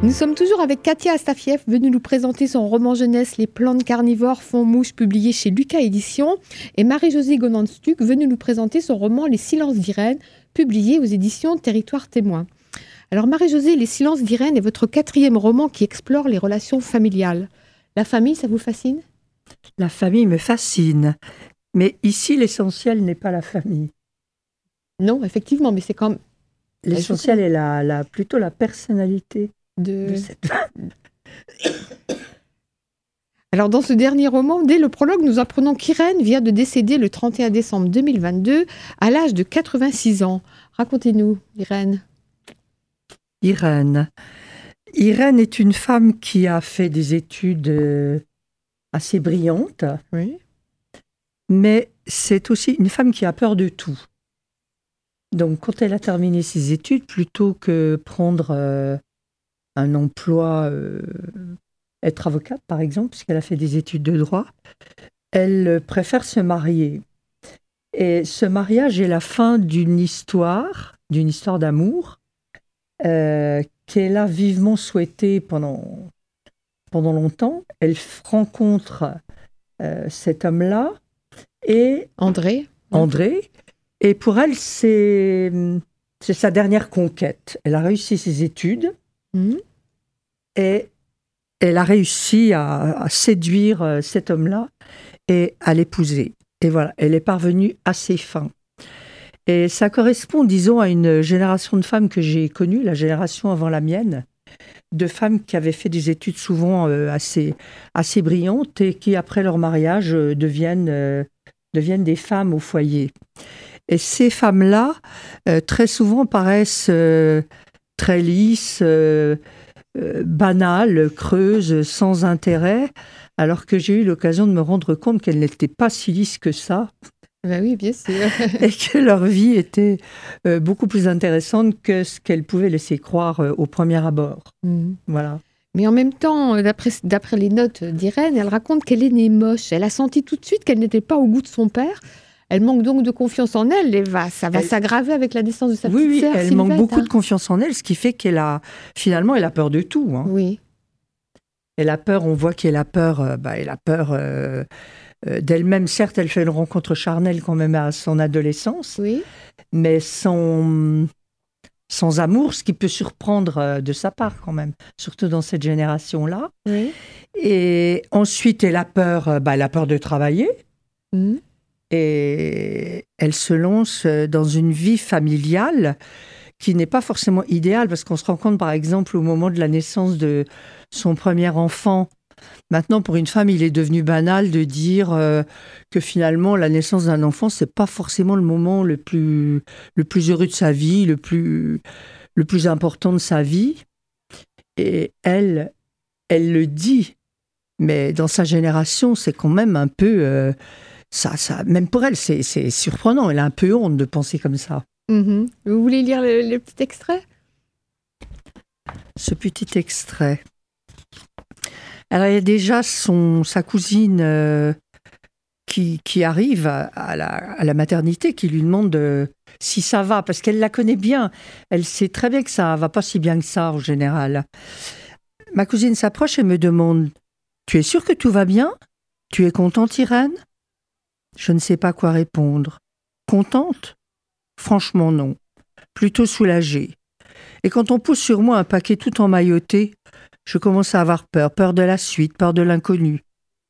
Nous sommes toujours avec Katia Astafiev, venue nous présenter son roman jeunesse Les plantes carnivores font mouche, publié chez Lucas Éditions, et Marie-Josée Gonanstuc, venue nous présenter son roman Les silences d'Irène, publié aux éditions Territoire Témoin. Alors Marie-Josée, Les silences d'Irène est votre quatrième roman qui explore les relations familiales. La famille, ça vous fascine ?
La famille me fascine, mais ici l'essentiel n'est pas la famille.
Non, effectivement, mais c'est comme...
L'essentiel est la, la, plutôt la personnalité.
De...
de cette femme.
Alors dans ce dernier roman, dès le prologue, nous apprenons qu'Irène vient de décéder le trente et un décembre deux mille vingt-deux à l'âge de quatre-vingt-six ans. Racontez-nous, Irène.
Irène. Irène est une femme qui a fait des études assez brillantes,
oui.
Mais c'est aussi une femme qui a peur de tout. Donc quand elle a terminé ses études, plutôt que prendre... Euh, un emploi, euh, être avocate par exemple, puisqu'elle a fait des études de droit, elle préfère se marier. Et ce mariage est la fin d'une histoire, d'une histoire d'amour, euh, qu'elle a vivement souhaitée pendant, pendant longtemps. Elle rencontre euh, cet homme-là, et
André.
André, et pour elle, c'est, c'est sa dernière conquête. Elle a réussi ses études, Mmh. et elle a réussi à, à séduire euh, cet homme-là et à l'épouser. Et voilà, elle est parvenue à ses fins. Et ça correspond, disons, à une génération de femmes que j'ai connue, la génération avant la mienne, de femmes qui avaient fait des études souvent euh, assez, assez brillantes et qui, après leur mariage, euh, deviennent, euh, deviennent des femmes au foyer. Et ces femmes-là, euh, très souvent, paraissent... Euh, très lisse, euh, euh, banale, creuse, sans intérêt, alors que j'ai eu l'occasion de me rendre compte qu'elles n'étaient pas si lisses que ça.
Ben oui, bien sûr.
Et que leur vie était euh, beaucoup plus intéressante que ce qu'elles pouvaient laisser croire euh, au premier abord.
Mmh.
Voilà.
Mais en même temps, d'après, d'après les notes d'Irène, elle raconte qu'elle est née moche. Elle a senti tout de suite qu'elle n'était pas au goût de son père. Elle manque donc de confiance en elle et va, ça va elle... s'aggraver avec la naissance de sa
oui,
petite sœur.
Oui, elle
Sylvette,
manque beaucoup
hein.
de confiance en elle, ce qui fait qu'elle a, finalement, elle a peur de tout. Hein.
Oui.
Elle a peur, on voit qu'elle a peur, euh, bah, elle a peur euh, euh, d'elle-même. Certes, elle fait une rencontre charnelle quand même à son adolescence,
oui.
mais sans, sans amour, ce qui peut surprendre euh, de sa part quand même, surtout dans cette génération-là.
Oui.
Et ensuite, elle a peur, euh, bah, elle a peur de travailler.
Mmh.
Et elle se lance dans une vie familiale qui n'est pas forcément idéale, parce qu'on se rend compte, par exemple, au moment de la naissance de son premier enfant, maintenant, pour une femme, il est devenu banal de dire euh, que finalement, la naissance d'un enfant, c'est pas forcément le moment le plus, le plus heureux de sa vie, le plus, le plus important de sa vie. Et elle, elle le dit, mais dans sa génération, c'est quand même un peu... Euh, Ça, ça, même pour elle, c'est, c'est surprenant. Elle a un peu honte de penser comme ça.
Mmh. Vous voulez lire le, le petit extrait ?
Ce petit extrait. Alors, il y a déjà son, sa cousine euh, qui, qui arrive à, à, la, à la maternité, qui lui demande euh, si ça va, parce qu'elle la connaît bien. Elle sait très bien que ça ne va pas si bien que ça, en général. Ma cousine s'approche et me demande « Tu es sûre que tout va bien ? Tu es contente, Irène ?» Je ne sais pas quoi répondre. Contente ? Franchement, non. Plutôt soulagée. Et quand on pousse sur moi un paquet tout emmailloté, je commence à avoir peur, peur de la suite, peur de l'inconnu.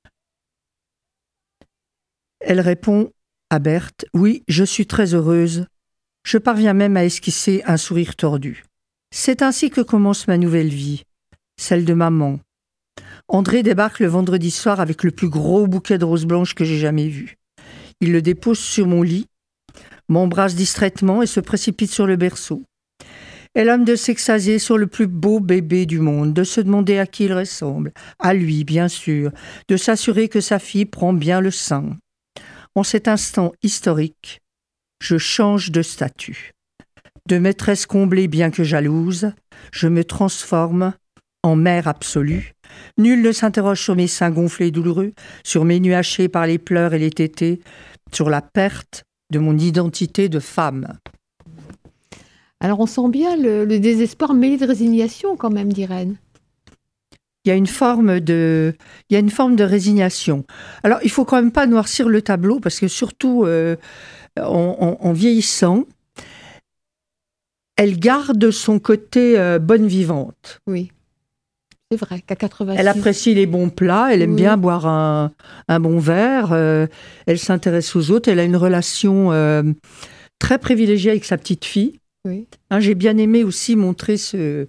Elle répond à Berthe, « Oui, je suis très heureuse. Je parviens même à esquisser un sourire tordu. C'est ainsi que commence ma nouvelle vie, celle de maman. » André débarque le vendredi soir avec le plus gros bouquet de roses blanches que j'ai jamais vu. Il le dépose sur mon lit, m'embrasse distraitement et se précipite sur le berceau. Elle aime de s'extasier sur le plus beau bébé du monde, de se demander à qui il ressemble, à lui bien sûr, de s'assurer que sa fille prend bien le sein. En cet instant historique, je change de statut. De maîtresse comblée bien que jalouse, je me transforme en mère absolue. Nul ne s'interroge sur mes seins gonflés et douloureux, sur mes nuits hachées par les pleurs et les tétés, sur la perte de mon identité de femme.
Alors on sent bien le, le désespoir mêlé de résignation quand même d'Irène.
Il y a une forme de, il y a une forme de résignation. Alors, il faut quand même pas noircir le tableau parce que surtout euh, en, en, en vieillissant, elle garde son côté euh, bonne vivante.
Oui, c'est vrai qu'à quatre-vingt-six...
Elle apprécie les bons plats, elle aime
oui.
bien boire un, un bon verre, euh, elle s'intéresse aux autres, elle a une relation euh, très privilégiée avec sa petite fille.
Oui.
Hein, j'ai bien aimé aussi montrer ce...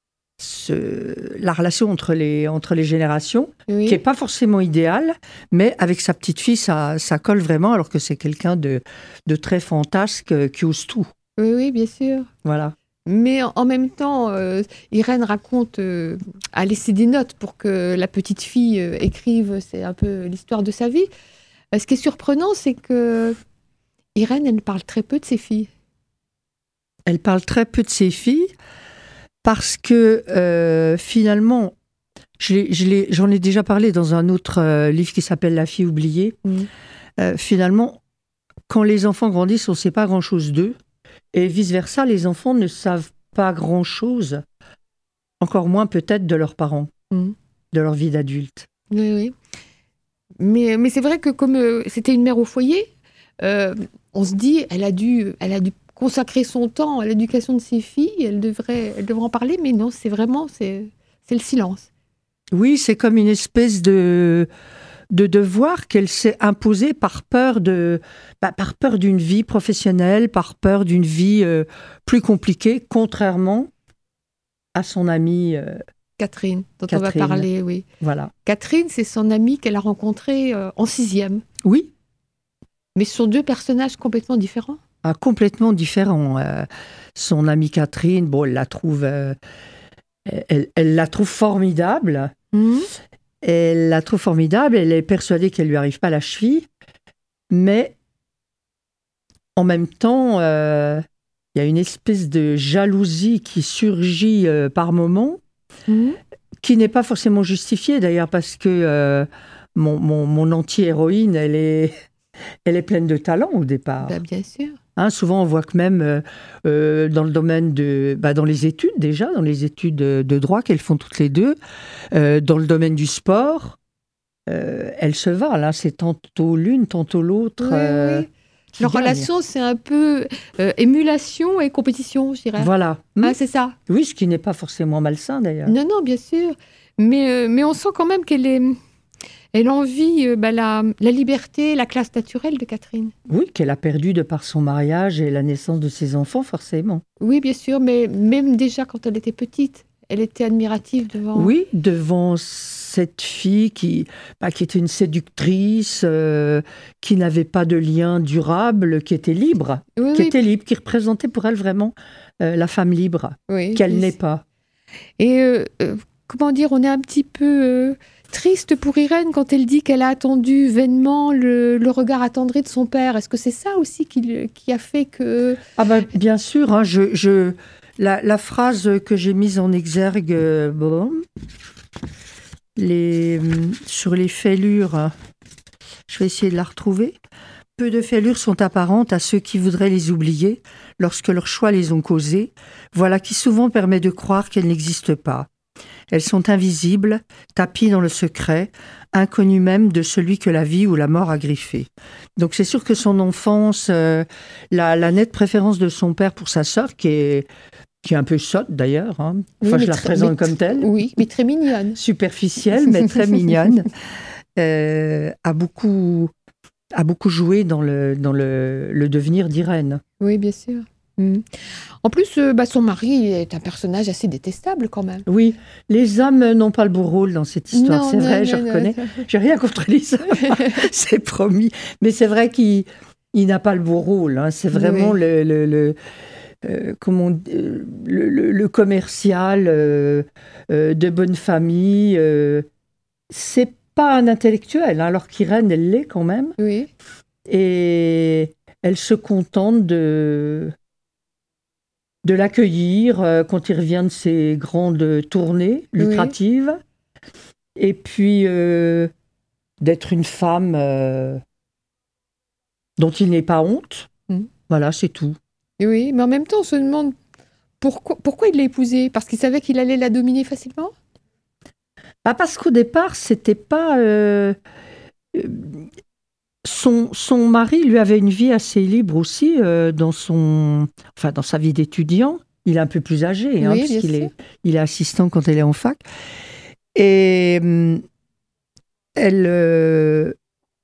Ce, la relation entre les, entre les générations,
Oui.
qui n'est pas forcément idéale, mais avec sa petite fille, ça, ça colle vraiment, alors que c'est quelqu'un de, de très fantasque, euh, qui ose tout.
Oui, oui, bien sûr.
Voilà.
Mais en, en même temps, euh, Irène raconte, euh, a laissé des notes pour que la petite fille euh, écrive, c'est un peu l'histoire de sa vie. Euh, ce qui est surprenant, c'est que Irène, elle parle très peu de ses filles.
Elle parle très peu de ses filles, parce que euh, finalement, je l'ai, je l'ai, j'en ai déjà parlé dans un autre euh, livre qui s'appelle La fille oubliée.
Mmh.
Euh, finalement, quand les enfants grandissent, on ne sait pas grand-chose d'eux. Et vice-versa, les enfants ne savent pas grand-chose, encore moins peut-être de leurs parents,
Mmh.
de leur vie d'adulte.
Oui, oui. Mais, mais c'est vrai que comme euh, c'était une mère au foyer, euh, on se dit, elle a dû, elle a dû consacrer son temps à l'éducation de ses filles, elle devrait, elle devrait en parler, mais non, c'est vraiment, c'est, c'est le silence.
Oui, c'est comme une espèce de, de devoir qu'elle s'est imposé par peur de, bah, par peur d'une vie professionnelle, par peur d'une vie euh, plus compliquée, contrairement à son amie. Euh,
Catherine, dont
Catherine.
on va parler, oui.
voilà.
Catherine, c'est son amie qu'elle a rencontrée euh, en sixième.
Oui,
Mais ce sont deux personnages complètement différents.
ah, complètement différent. Euh, son amie Catherine, bon, elle la trouve, euh, elle, elle la trouve formidable.
Mmh.
Elle la trouve formidable. Elle est persuadée qu'elle lui arrive pas la cheville, mais en même temps, euh, il y a une espèce de jalousie qui surgit euh, par moments,
Mmh.
qui n'est pas forcément justifiée d'ailleurs, parce que euh, mon, mon, mon anti-héroïne, elle est, elle est pleine de talent au départ.
Bah, bien sûr.
Hein, souvent, on voit que même euh, euh, dans le domaine de, bah, dans les études déjà, dans les études de, de droit qu'elles font toutes les deux, euh, dans le domaine du sport, euh, elles se valent. Hein, c'est tantôt l'une, tantôt l'autre.
Oui,
euh,
oui.
qui
Leur
gagne.
relation, c'est un peu euh, émulation et compétition, je dirais.
Voilà.
Ah, c'est ça.
Oui, ce qui n'est pas forcément malsain d'ailleurs.
Non, non, bien sûr. Mais, euh, mais on sent quand même qu'elle est, elle envie euh, bah, la, la liberté, la classe naturelle de Catherine.
Oui, qu'elle a perdu de par son mariage et la naissance de ses enfants, forcément.
Oui, bien sûr, mais même déjà quand elle était petite, elle était admirative devant...
Oui, devant cette fille qui, bah, qui était une séductrice, euh, qui n'avait pas de lien durable, qui était libre,
oui,
qui
oui,
était libre, qui représentait pour elle vraiment euh, la femme libre,
oui,
qu'elle
oui.
n'est pas.
Et euh, euh, comment dire, on est un petit peu euh, triste pour Irène quand elle dit qu'elle a attendu vainement le, le regard attendri de son père. Est-ce que c'est ça aussi qui, qui a fait que...
Ah bah, bien sûr, hein, je, je, la, la phrase que j'ai mise en exergue, euh, bon, les, sur les fêlures, hein, je vais essayer de la retrouver. Peu de fêlures sont apparentes à ceux qui voudraient les oublier lorsque leurs choix les ont causées. Voilà qui souvent permet de croire qu'elles n'existent pas. Elles sont invisibles, tapies dans le secret, inconnues même de celui que la vie ou la mort a griffé. Donc c'est sûr que son enfance, euh, la, la nette préférence de son père pour sa sœur, qui est, qui est un peu sotte d'ailleurs, hein. Enfin
Oui,
je
mais
la
très-
présente
mais
comme telle,
Oui, mais très mignonne.
superficielle mais très mignonne, euh, a beaucoup, a beaucoup joué dans le, dans le, le devenir d'Irène.
Oui, bien sûr. Mhm. En plus, euh, bah, son mari est un personnage assez détestable quand même.
Oui, les hommes n'ont pas le beau rôle dans cette histoire,
Non,
c'est
non,
vrai,
non,
je
non,
reconnais.
ça-
J'ai rien contre les hommes, c'est promis. Mais c'est vrai qu'il il n'a pas le beau rôle. Hein. C'est vraiment
Oui.
le, le, le, euh, comment on- euh, le, le- le commercial euh, euh, de bonne famille. Euh, c'est pas un intellectuel, hein, alors qu'Irène, elle l'est quand même.
Oui,
Et elle se contente de, de l'accueillir euh, quand il revient de ses grandes tournées lucratives. Et puis euh, d'être une femme euh, dont il n'est pas honte.
Mm.
Voilà, c'est tout.
oui, mais en même temps, on se demande pourquoi, pourquoi il l'a épousée? Parce qu'il savait qu'il allait la dominer facilement?
Ah, parce qu'au départ, c'était pas... euh, euh, son, son mari lui avait une vie assez libre aussi euh, dans, son, enfin, dans sa vie d'étudiant. Il est un peu plus âgé, hein,
Oui,
puisqu'il
bien
est,
sûr.
il est assistant quand elle est en fac. Et hum, elle, euh,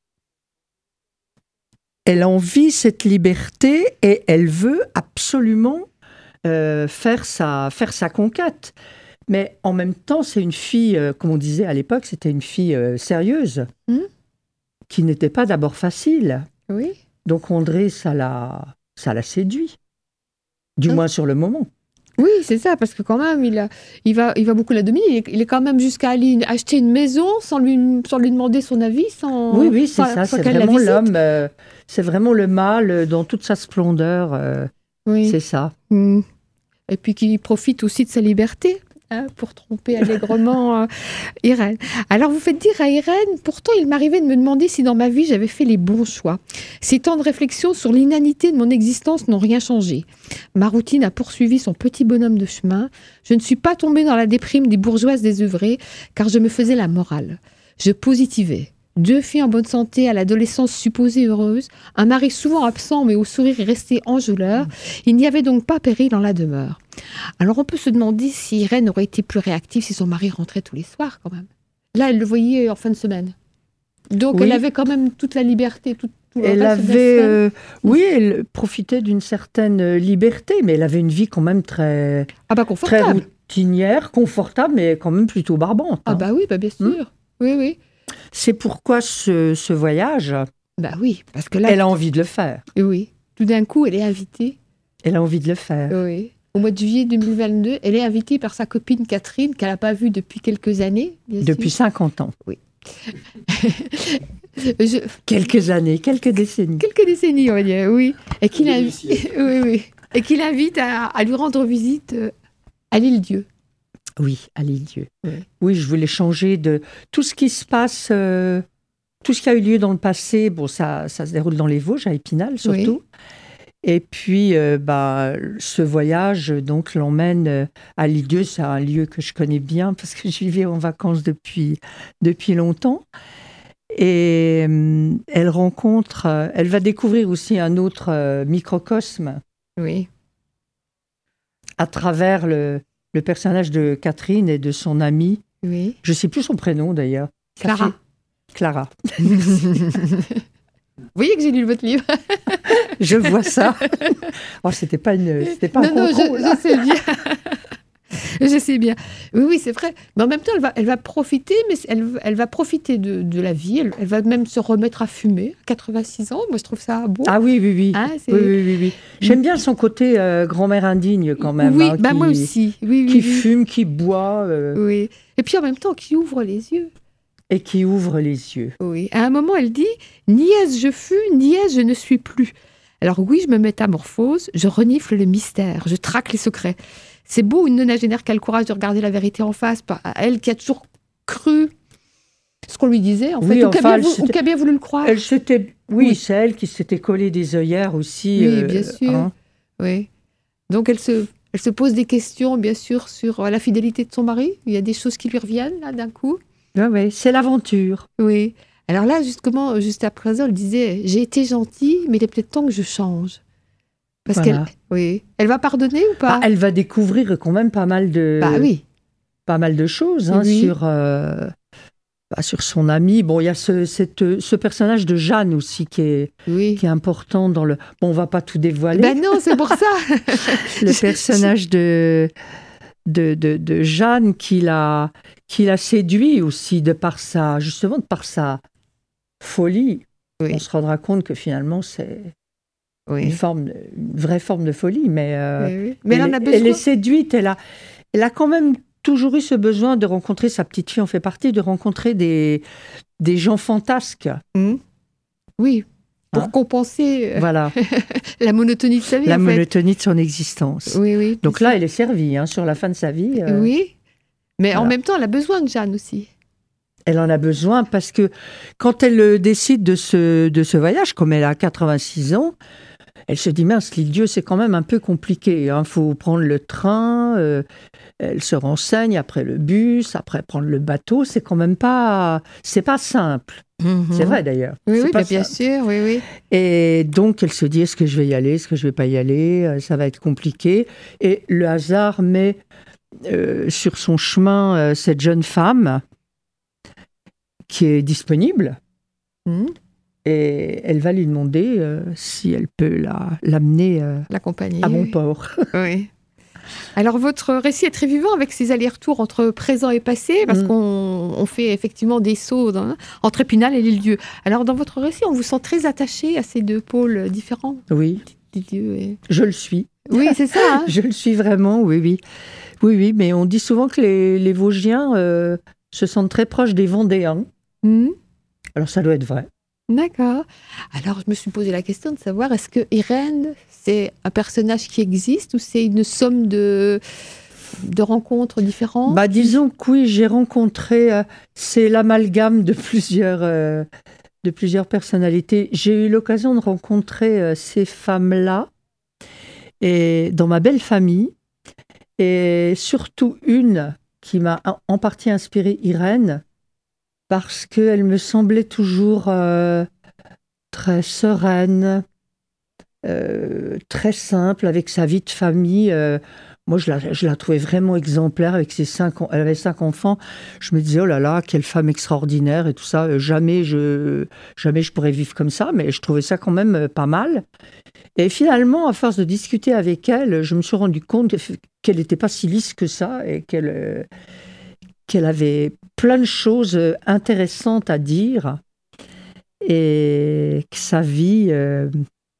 elle envie cette liberté et elle veut absolument euh, faire, sa, faire sa conquête. Mais en même temps, c'est une fille, euh, comme on disait à l'époque, c'était une fille euh, sérieuse,
Mhm.
qui n'était pas d'abord facile.
Oui.
Donc André, ça l'a, ça l'a séduit. Du
Hein?
moins sur le moment.
Oui, c'est ça, parce que quand même, il, a, il, va, il va beaucoup la dominer. Il est, il est quand même jusqu'à aller une- acheter une maison sans lui, sans lui demander son avis. Sans,
Oui, oui, c'est
sans-
ça.
sans
C'est
qu'elle la
vraiment
visite.
l'homme, euh, c'est vraiment le mâle euh, dans toute sa splendeur. euh,
Oui.
C'est ça.
Mm. Et puis qu'il profite aussi de sa liberté, hein, pour tromper allègrement euh, Irène. Alors vous faites dire à Irène, pourtant il m'arrivait de me demander si dans ma vie j'avais fait les bons choix. Ces temps de réflexion sur l'inanité de mon existence n'ont rien changé. Ma routine a poursuivi son petit bonhomme de chemin. Je ne suis pas tombée dans la déprime des bourgeoises désœuvrées, car je me faisais la morale. Je positivais. Deux filles en bonne santé à l'adolescence supposée heureuse, un mari souvent absent mais au sourire resté enjôleur, il n'y avait donc pas péril dans la demeure. Alors on peut se demander si Irène aurait été plus réactive si son mari rentrait tous les soirs quand même. Là, elle le voyait en fin de semaine. Donc
Oui.
elle avait quand même toute la liberté, tout, tout le
Elle
reste de la
avait,
semaine.
euh, oui, elle profitait d'une certaine euh, liberté, mais elle avait une vie quand même très,
Ah bah
très
confortable.
routinière, confortable, mais quand même plutôt barbante.
Ah
hein.
bah oui, bah bien sûr. Oui, oui.
C'est pourquoi ce, ce voyage,
Bah oui, parce que là,
elle a envie de le faire.
oui, tout d'un coup, elle est invitée.
Elle a envie de le faire.
Oui. Au mois de juillet deux mille vingt-deux, elle est invitée par sa copine Catherine, qu'elle n'a pas vue depuis quelques années. bien
Depuis
sûr.
cinquante ans.
Je-
Quelques années, quelques décennies.
Quelques décennies, on va dire, oui. Et qu'il invite, oui, oui. Et qu'il invite à, à lui rendre visite euh, à l'île-Dieu.
Oui, à l'île-Dieu.
Oui.
Oui, je voulais changer de tout ce qui se passe, euh, tout ce qui a eu lieu dans le passé. Bon, ça, ça se déroule dans les Vosges, à Épinal surtout. Et puis, euh, bah, ce voyage, donc, l'emmène euh, à l'île-Dieu. C'est un lieu que je connais bien parce que j'y vais en vacances depuis, depuis longtemps. Et euh, elle rencontre, euh, elle va découvrir aussi un autre euh, microcosme
Oui.
à travers le, le personnage de Catherine et de son amie.
Oui.
Je ne sais plus son prénom d'ailleurs. Ça
Clara.
fait- Clara.
Vous voyez que j'ai lu votre livre.
Je vois ça. Oh, c'était pas une, c'était pas
non,
un
non,
concours,
je,
là.
je sais bien. Je sais bien. Oui, oui, c'est vrai. Mais en même temps, elle va, elle va profiter, mais elle, elle va profiter de, de la vie. Elle, elle va même se remettre à fumer à quatre-vingt-six ans. Moi, je trouve ça beau.
Ah oui, oui, oui.
Hein, c'est-
oui, oui, oui, oui. J'aime bien son côté euh, grand-mère indigne quand même.
Oui,
hein,
bah
qui,
moi aussi. Oui, oui,
Qui
oui.
fume, qui boit euh,
Oui. Et puis en même temps, qui ouvre les yeux.
et qui ouvre les yeux.
Oui. À un moment, elle dit « Ni est-ce je fus, ni est-ce je ne suis plus. » Alors oui, je me métamorphose, je renifle le mystère, je traque les secrets. C'est beau, une nonagénaire qui a le courage de regarder la vérité en face, pas à elle qui a toujours cru ce qu'on lui disait, en fait,
Oui,
ou qui a
enfin,
bien
elle
vou- ou
s'était-
qui a bien voulu le croire.
Elle s'était, oui,
Oui.
c'est elle qui s'était collée des œillères aussi.
Oui,
euh,
bien sûr.
hein.
Oui. Donc elle se, elle se pose des questions, bien sûr, sur euh, la fidélité de son mari. Il y a des choses qui lui reviennent, là, d'un coup.
Ouais, ouais, c'est l'aventure.
Oui. Alors là, justement, juste à présent, elle disait « J'ai été gentille, mais il est peut-être temps que je change. » Parce
Voilà.
qu'elle, oui. Elle va pardonner ou pas?
Ah, elle va découvrir quand même pas mal de,
Bah oui.
pas mal de choses hein,
Oui.
sur, euh, bah, sur son ami. Bon, il y a ce, cette, ce personnage de Jeanne aussi qui est,
Oui.
qui est important dans le. Bon, on va pas tout dévoiler.
Ben non, c'est pour ça.
Le personnage de, de, de, de Jeanne qui l'a, qui l'a séduit aussi de par sa, justement, de par sa folie.
Oui.
On se rendra compte que finalement, c'est une,
Oui.
forme, une vraie forme de folie. Mais, euh,
Oui, oui. Mais elle en a
elle
besoin.
est séduite. Elle a, elle a quand même toujours eu ce besoin de rencontrer, sa petite fille en fait partie, de rencontrer des, des gens fantasques.
Hum. Oui. Pour
Hein?
compenser euh,
Voilà,
la monotonie de sa vie,
la
en fait.
monotonie de son existence.
Oui, oui.
Donc là, elle est servie hein, sur la fin de sa vie. euh,
Oui. Mais en
voilà.
même temps, elle a besoin de Jeanne aussi.
Elle en a besoin parce que quand elle euh, décide de ce, de ce voyage, comme elle a quatre-vingt-six ans, elle se dit, mince, l'île Dieu, c'est quand même un peu compliqué. Il hein. faut prendre le train, euh, elle se renseigne, après le bus, après prendre le bateau. C'est quand même pas, c'est pas simple. Mm-hmm. C'est vrai d'ailleurs.
Oui,
c'est
oui
pas
bien sûr, oui, oui.
Et donc, elle se dit, est-ce que je vais y aller, est-ce que je vais pas y aller, ça va être compliqué. Et le hasard met euh, sur son chemin euh, cette jeune femme qui est disponible. Mm. Et elle va lui demander euh, si elle peut la, l'amener euh,
l'accompagner
à bon port.
Oui. Alors, votre récit est très vivant avec ces allers-retours entre présent et passé, parce mmh. qu'on on fait effectivement des sauts dans, entre Épinal et l'île Dieu. Alors, dans votre récit, on vous sent très attaché à ces deux pôles différents.
Oui.
Dieu et...
Je le suis.
Oui, c'est ça. Hein.
Je le suis vraiment, oui, oui. Oui, oui, mais on dit souvent que les, les Vosgiens euh, se sentent très proches des Vendéens. Mmh. Alors, ça doit être vrai.
D'accord. Alors, je me suis posé la question de savoir, est-ce que Irène, c'est un personnage qui existe ou c'est une somme de, de rencontres différentes ?
Bah, disons que oui, j'ai rencontré, euh, c'est l'amalgame de plusieurs, euh, de plusieurs personnalités. J'ai eu l'occasion de rencontrer euh, ces femmes-là et, dans ma belle famille, et surtout une qui m'a en partie inspirée, Irène, parce qu'elle me semblait toujours euh, très sereine, euh, très simple, avec sa vie de famille. Euh, moi, je la, je la trouvais vraiment exemplaire avec ses cinq, elle avait cinq enfants. Je me disais, oh là là, quelle femme extraordinaire et tout ça. Jamais je, jamais je pourrais vivre comme ça, mais je trouvais ça quand même pas mal. Et finalement, à force de discuter avec elle, je me suis rendu compte qu'elle n'était pas si lisse que ça et qu'elle... Euh, qu'elle avait plein de choses intéressantes à dire et que sa vie euh,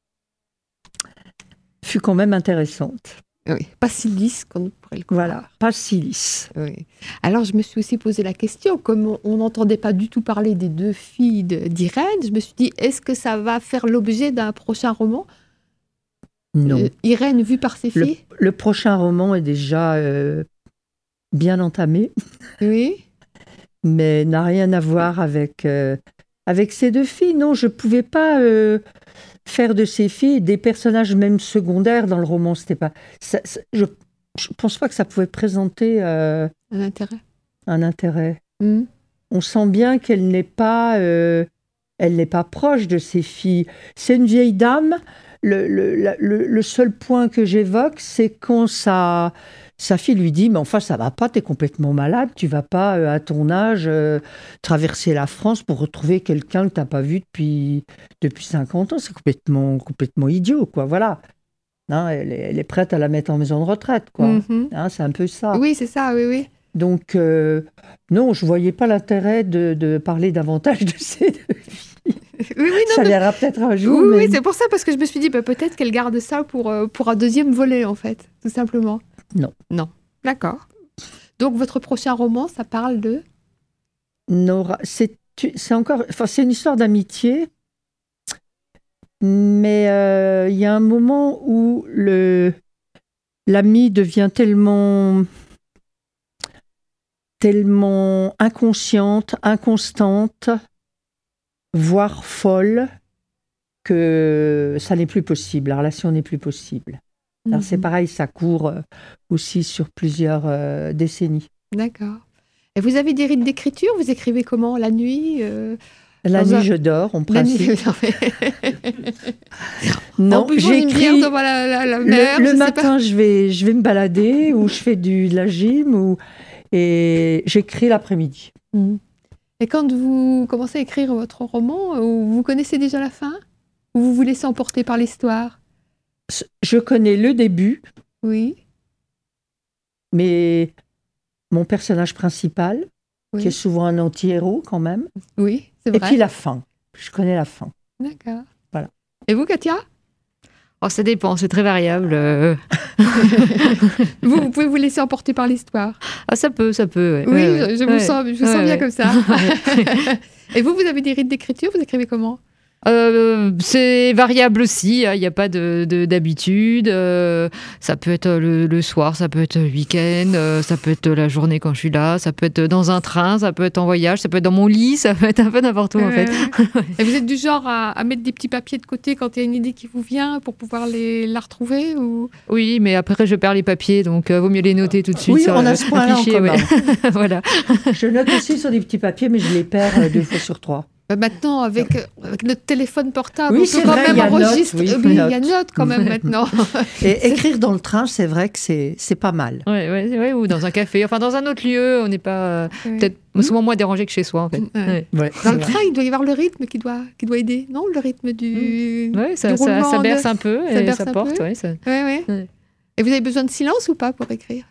fut quand même intéressante.
Oui, pas si lisse qu'on pourrait le croire.
Voilà, pas si lisse.
Oui. Alors, je me suis aussi posé la question, comme on n'entendait pas du tout parler des deux filles de, d'Irène, je me suis dit, est-ce que ça va faire l'objet d'un prochain roman ?
Non.
Euh, Irène vue par ses filles ?
Le, le prochain roman est déjà... Euh, bien entamé,
oui,
mais n'a rien à voir avec, euh, avec ces deux filles. Non, je ne pouvais pas euh, faire de ces filles des personnages même secondaires dans le roman. C'était pas, ça, ça, je ne pense pas que ça pouvait présenter euh,
un intérêt.
Un intérêt.
Mmh.
On sent bien qu'elle n'est pas, euh, elle n'est pas proche de ces filles. C'est une vieille dame. Le, le, le, le seul point que j'évoque, c'est quand ça... Sa fille lui dit, mais enfin, ça va pas, t'es complètement malade, tu vas pas, euh, à ton âge, euh, traverser la France pour retrouver quelqu'un que t'as pas vu depuis, depuis cinquante ans. C'est complètement, complètement idiot, quoi, voilà. Hein, elle, est, elle est prête à la mettre en maison de retraite, quoi. Mm-hmm. Hein, c'est un peu ça.
Oui, c'est ça, oui, oui.
Donc, euh, non, je voyais pas l'intérêt de, de parler davantage de ces deux filles.
Oui, oui, non,
ça
mais...
viendra peut-être un jour.
Oui,
mais...
oui, c'est pour ça, parce que je me suis dit, bah, peut-être qu'elle garde ça pour, euh, pour un deuxième volet, en fait, tout simplement.
Non.
Non. D'accord. Donc, votre prochain roman, ça parle de...
Nora, c'est, c'est encore... Enfin, c'est une histoire d'amitié, mais il euh, y a un moment où le, l'amie devient tellement... tellement inconsciente, inconstante, voire folle, que ça n'est plus possible, la relation n'est plus possible. Alors, mmh. c'est pareil, ça court aussi sur plusieurs euh, décennies.
D'accord. Et vous avez des rites d'écriture ? Vous écrivez comment ? La nuit euh,
La nuit,
un...
je dors, en principe.
La nuit,
non,
en
j'écris
devant la, la, la mer,
le, le
je
matin, je vais, je vais me balader, ou je fais du, de la gym, ou, et j'écris l'après-midi.
Mmh. Et quand vous commencez à écrire votre roman, vous connaissez déjà la fin ? Ou vous vous laissez emporter par l'histoire ?
Je connais le début,
oui,
mais mon personnage principal, oui. qui est souvent un anti-héros quand même,
oui, c'est vrai.
Et puis la fin, je connais la fin.
D'accord.
Voilà.
Et vous, Katia ?
Oh, ça dépend, c'est très variable.
vous, vous pouvez vous laisser emporter par l'histoire ?
Ah, ça peut, ça peut. Ouais.
Oui,
ouais,
je, je
ouais.
vous sens, je vous sens
ouais,
bien
ouais.
comme ça. Et vous, vous avez des rites d'écriture ? Vous écrivez comment ?
Euh, c'est variable aussi, il n'y a pas de, de- d'habitude. Euh, ça peut être le, le soir, ça peut être le week-end, euh, ça peut être la journée quand je suis là, ça peut être dans un train, ça peut être en voyage, ça peut être dans mon lit, ça peut être un peu n'importe où en fait.
Et vous êtes du genre à, à mettre des petits papiers de côté quand il y a une idée qui vous vient pour pouvoir les, la retrouver ou...
Oui, mais après je perds les papiers, donc euh, vaut mieux les noter tout de suite
Oui,
sur
on
le-
a ce point-là
un
en
fichier.
commun.
Ouais. Voilà.
Je note aussi sur des petits papiers, mais je les perds euh, deux fois sur trois.
Bah, maintenant, avec, avec notre téléphone portable,
Oui,
on
c'est
peut quand
vrai, il
même
y a note,
enregistrer.
oui,
Oui, il y a
note.
note quand même maintenant.
Et écrire dans le train, c'est vrai que c'est c'est pas mal.
Ouais, ouais, ouais, ou dans un café, enfin dans un autre lieu, on n'est pas euh,
Ouais.
peut-être souvent moins dérangé que chez soi en fait.
Ouais.
Ouais.
Ouais,
Dans
c'est
le
vrai.
train, il doit y avoir le rythme qui doit, qui doit aider, non? Le rythme du.
Ouais, ça,
du
ça,
roulement
ça
de-
berce un peu
ça
et
berce
ça
un
porte.
peu.
Ouais, ça...
Ouais, ouais.
Ouais.
Et vous avez besoin de silence ou pas pour écrire?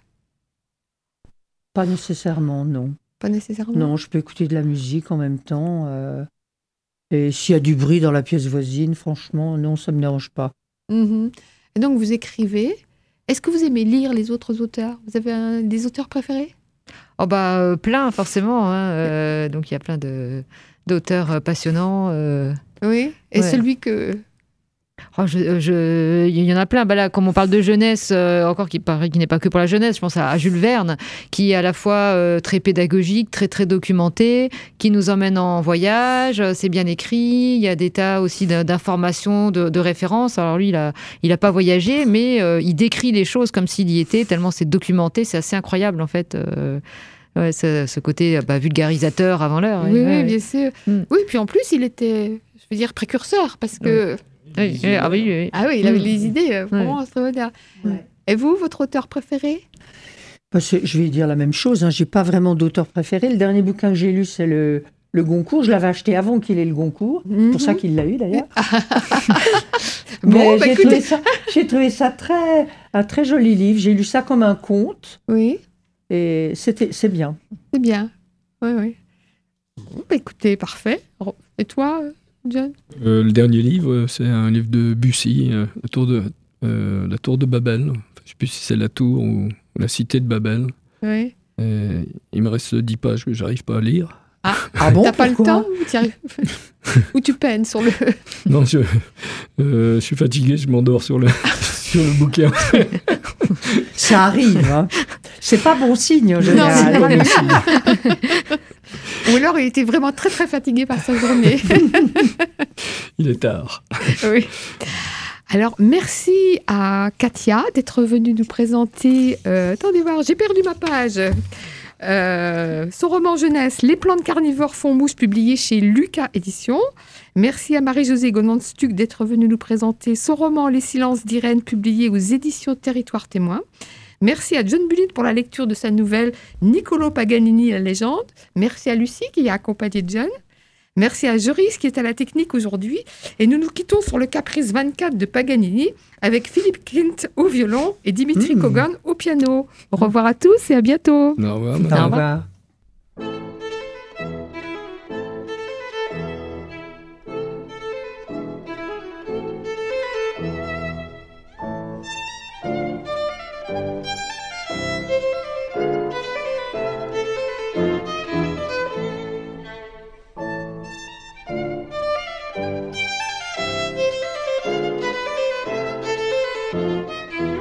Pas nécessairement, non.
Pas nécessairement.
Non, je peux écouter de la musique en même temps. euh, Et s'il y a du bruit dans la pièce voisine, franchement, non, ça me dérange pas.
Mhm. Et donc, vous écrivez. Est-ce que vous aimez lire les autres auteurs? Vous avez un- des auteurs préférés?
Oh bah euh, plein forcément. Hein, euh, donc il y a plein de d'auteurs euh, passionnants. euh.
Oui. Et
Ouais.
celui que.
Oh, je, je- il y en a plein. Bah là, comme on parle de jeunesse, euh, encore qui paraît qui n'est pas que pour la jeunesse. Je pense à, à Jules Verne, qui est à la fois euh, très pédagogique, très très documenté, qui nous emmène en voyage. euh, C'est bien écrit. Il y a des tas aussi d'in- d'informations, de, de références. Alors lui, il a il a pas voyagé, mais euh, il décrit les choses comme s'il y était. Tellement c'est documenté, c'est assez incroyable en fait. euh, ouais, ce, ce côté bah, vulgarisateur avant l'heure.
Oui,
ouais,
oui,
ouais.
bien sûr.
Mm.
Oui, puis en plus, il était, je veux dire, précurseur parce que.
Oui, oui, ah oui, oui, oui.
Ah oui, il avait
Mm.
les idées euh, vraiment extraordinaires.
Ouais.
Et vous, votre auteur préféré?
Bah, c'est- je vais dire la même chose. Hein. J'ai pas vraiment d'auteur préféré. Le dernier bouquin que j'ai lu, c'est le, le Goncourt. Je l'avais acheté avant qu'il ait le Goncourt. C'est pour ça qu'il l'a eu d'ailleurs.
Bon,
Mais
bah,
j'ai
écoutez-
trouvé ça, j'ai trouvé ça très, un très joli livre. J'ai lu ça comme un conte
Oui,
et c'était, c'est bien.
c'est bien. Oui, oui. Bon, bah, écoutez, parfait. Et toi, John?
Euh, le dernier livre, c'est un livre de Bussy, euh, la, tour de, euh, la tour de Babel. Enfin, je ne sais plus si c'est la tour ou la cité de Babel.
Oui.
Et il me reste dix pages que j'arrive pas à lire.
Ah bon,
T'as pas le
pourquoi
temps ou, t'y arrives ou tu peines sur le...
Non, je, euh, je suis fatigué, je m'endors sur le, sur le bouquin.
Ça arrive. Hein. C'est pas bon signe en général.
c'est
comme
vrai.
signe.
Ou alors il était vraiment très très fatigué par sa journée.
Il est tard.
Oui. Alors, merci à Katia d'être venue nous présenter. Euh, attendez voir, j'ai perdu ma page. Euh, son roman jeunesse, Les plantes carnivores font mouche, publié chez Lucas Éditions. Merci à Marie-Josée Gonant-Stuc d'être venue nous présenter son roman Les silences d'Irène, publié aux éditions Territoire Témoin. Merci à John Bullitt pour la lecture de sa nouvelle Niccolò Paganini, la légende. Merci à Lucie qui a accompagné John. Merci à Joris qui est à la technique aujourd'hui. Et nous nous quittons sur le Caprice vingt-quatre de Paganini avec Philippe Kint au violon et Dimitri
Mmh.
Kogan au piano. Au revoir à tous et à bientôt.
Au revoir.
Au
revoir.
revoir.
Thank you.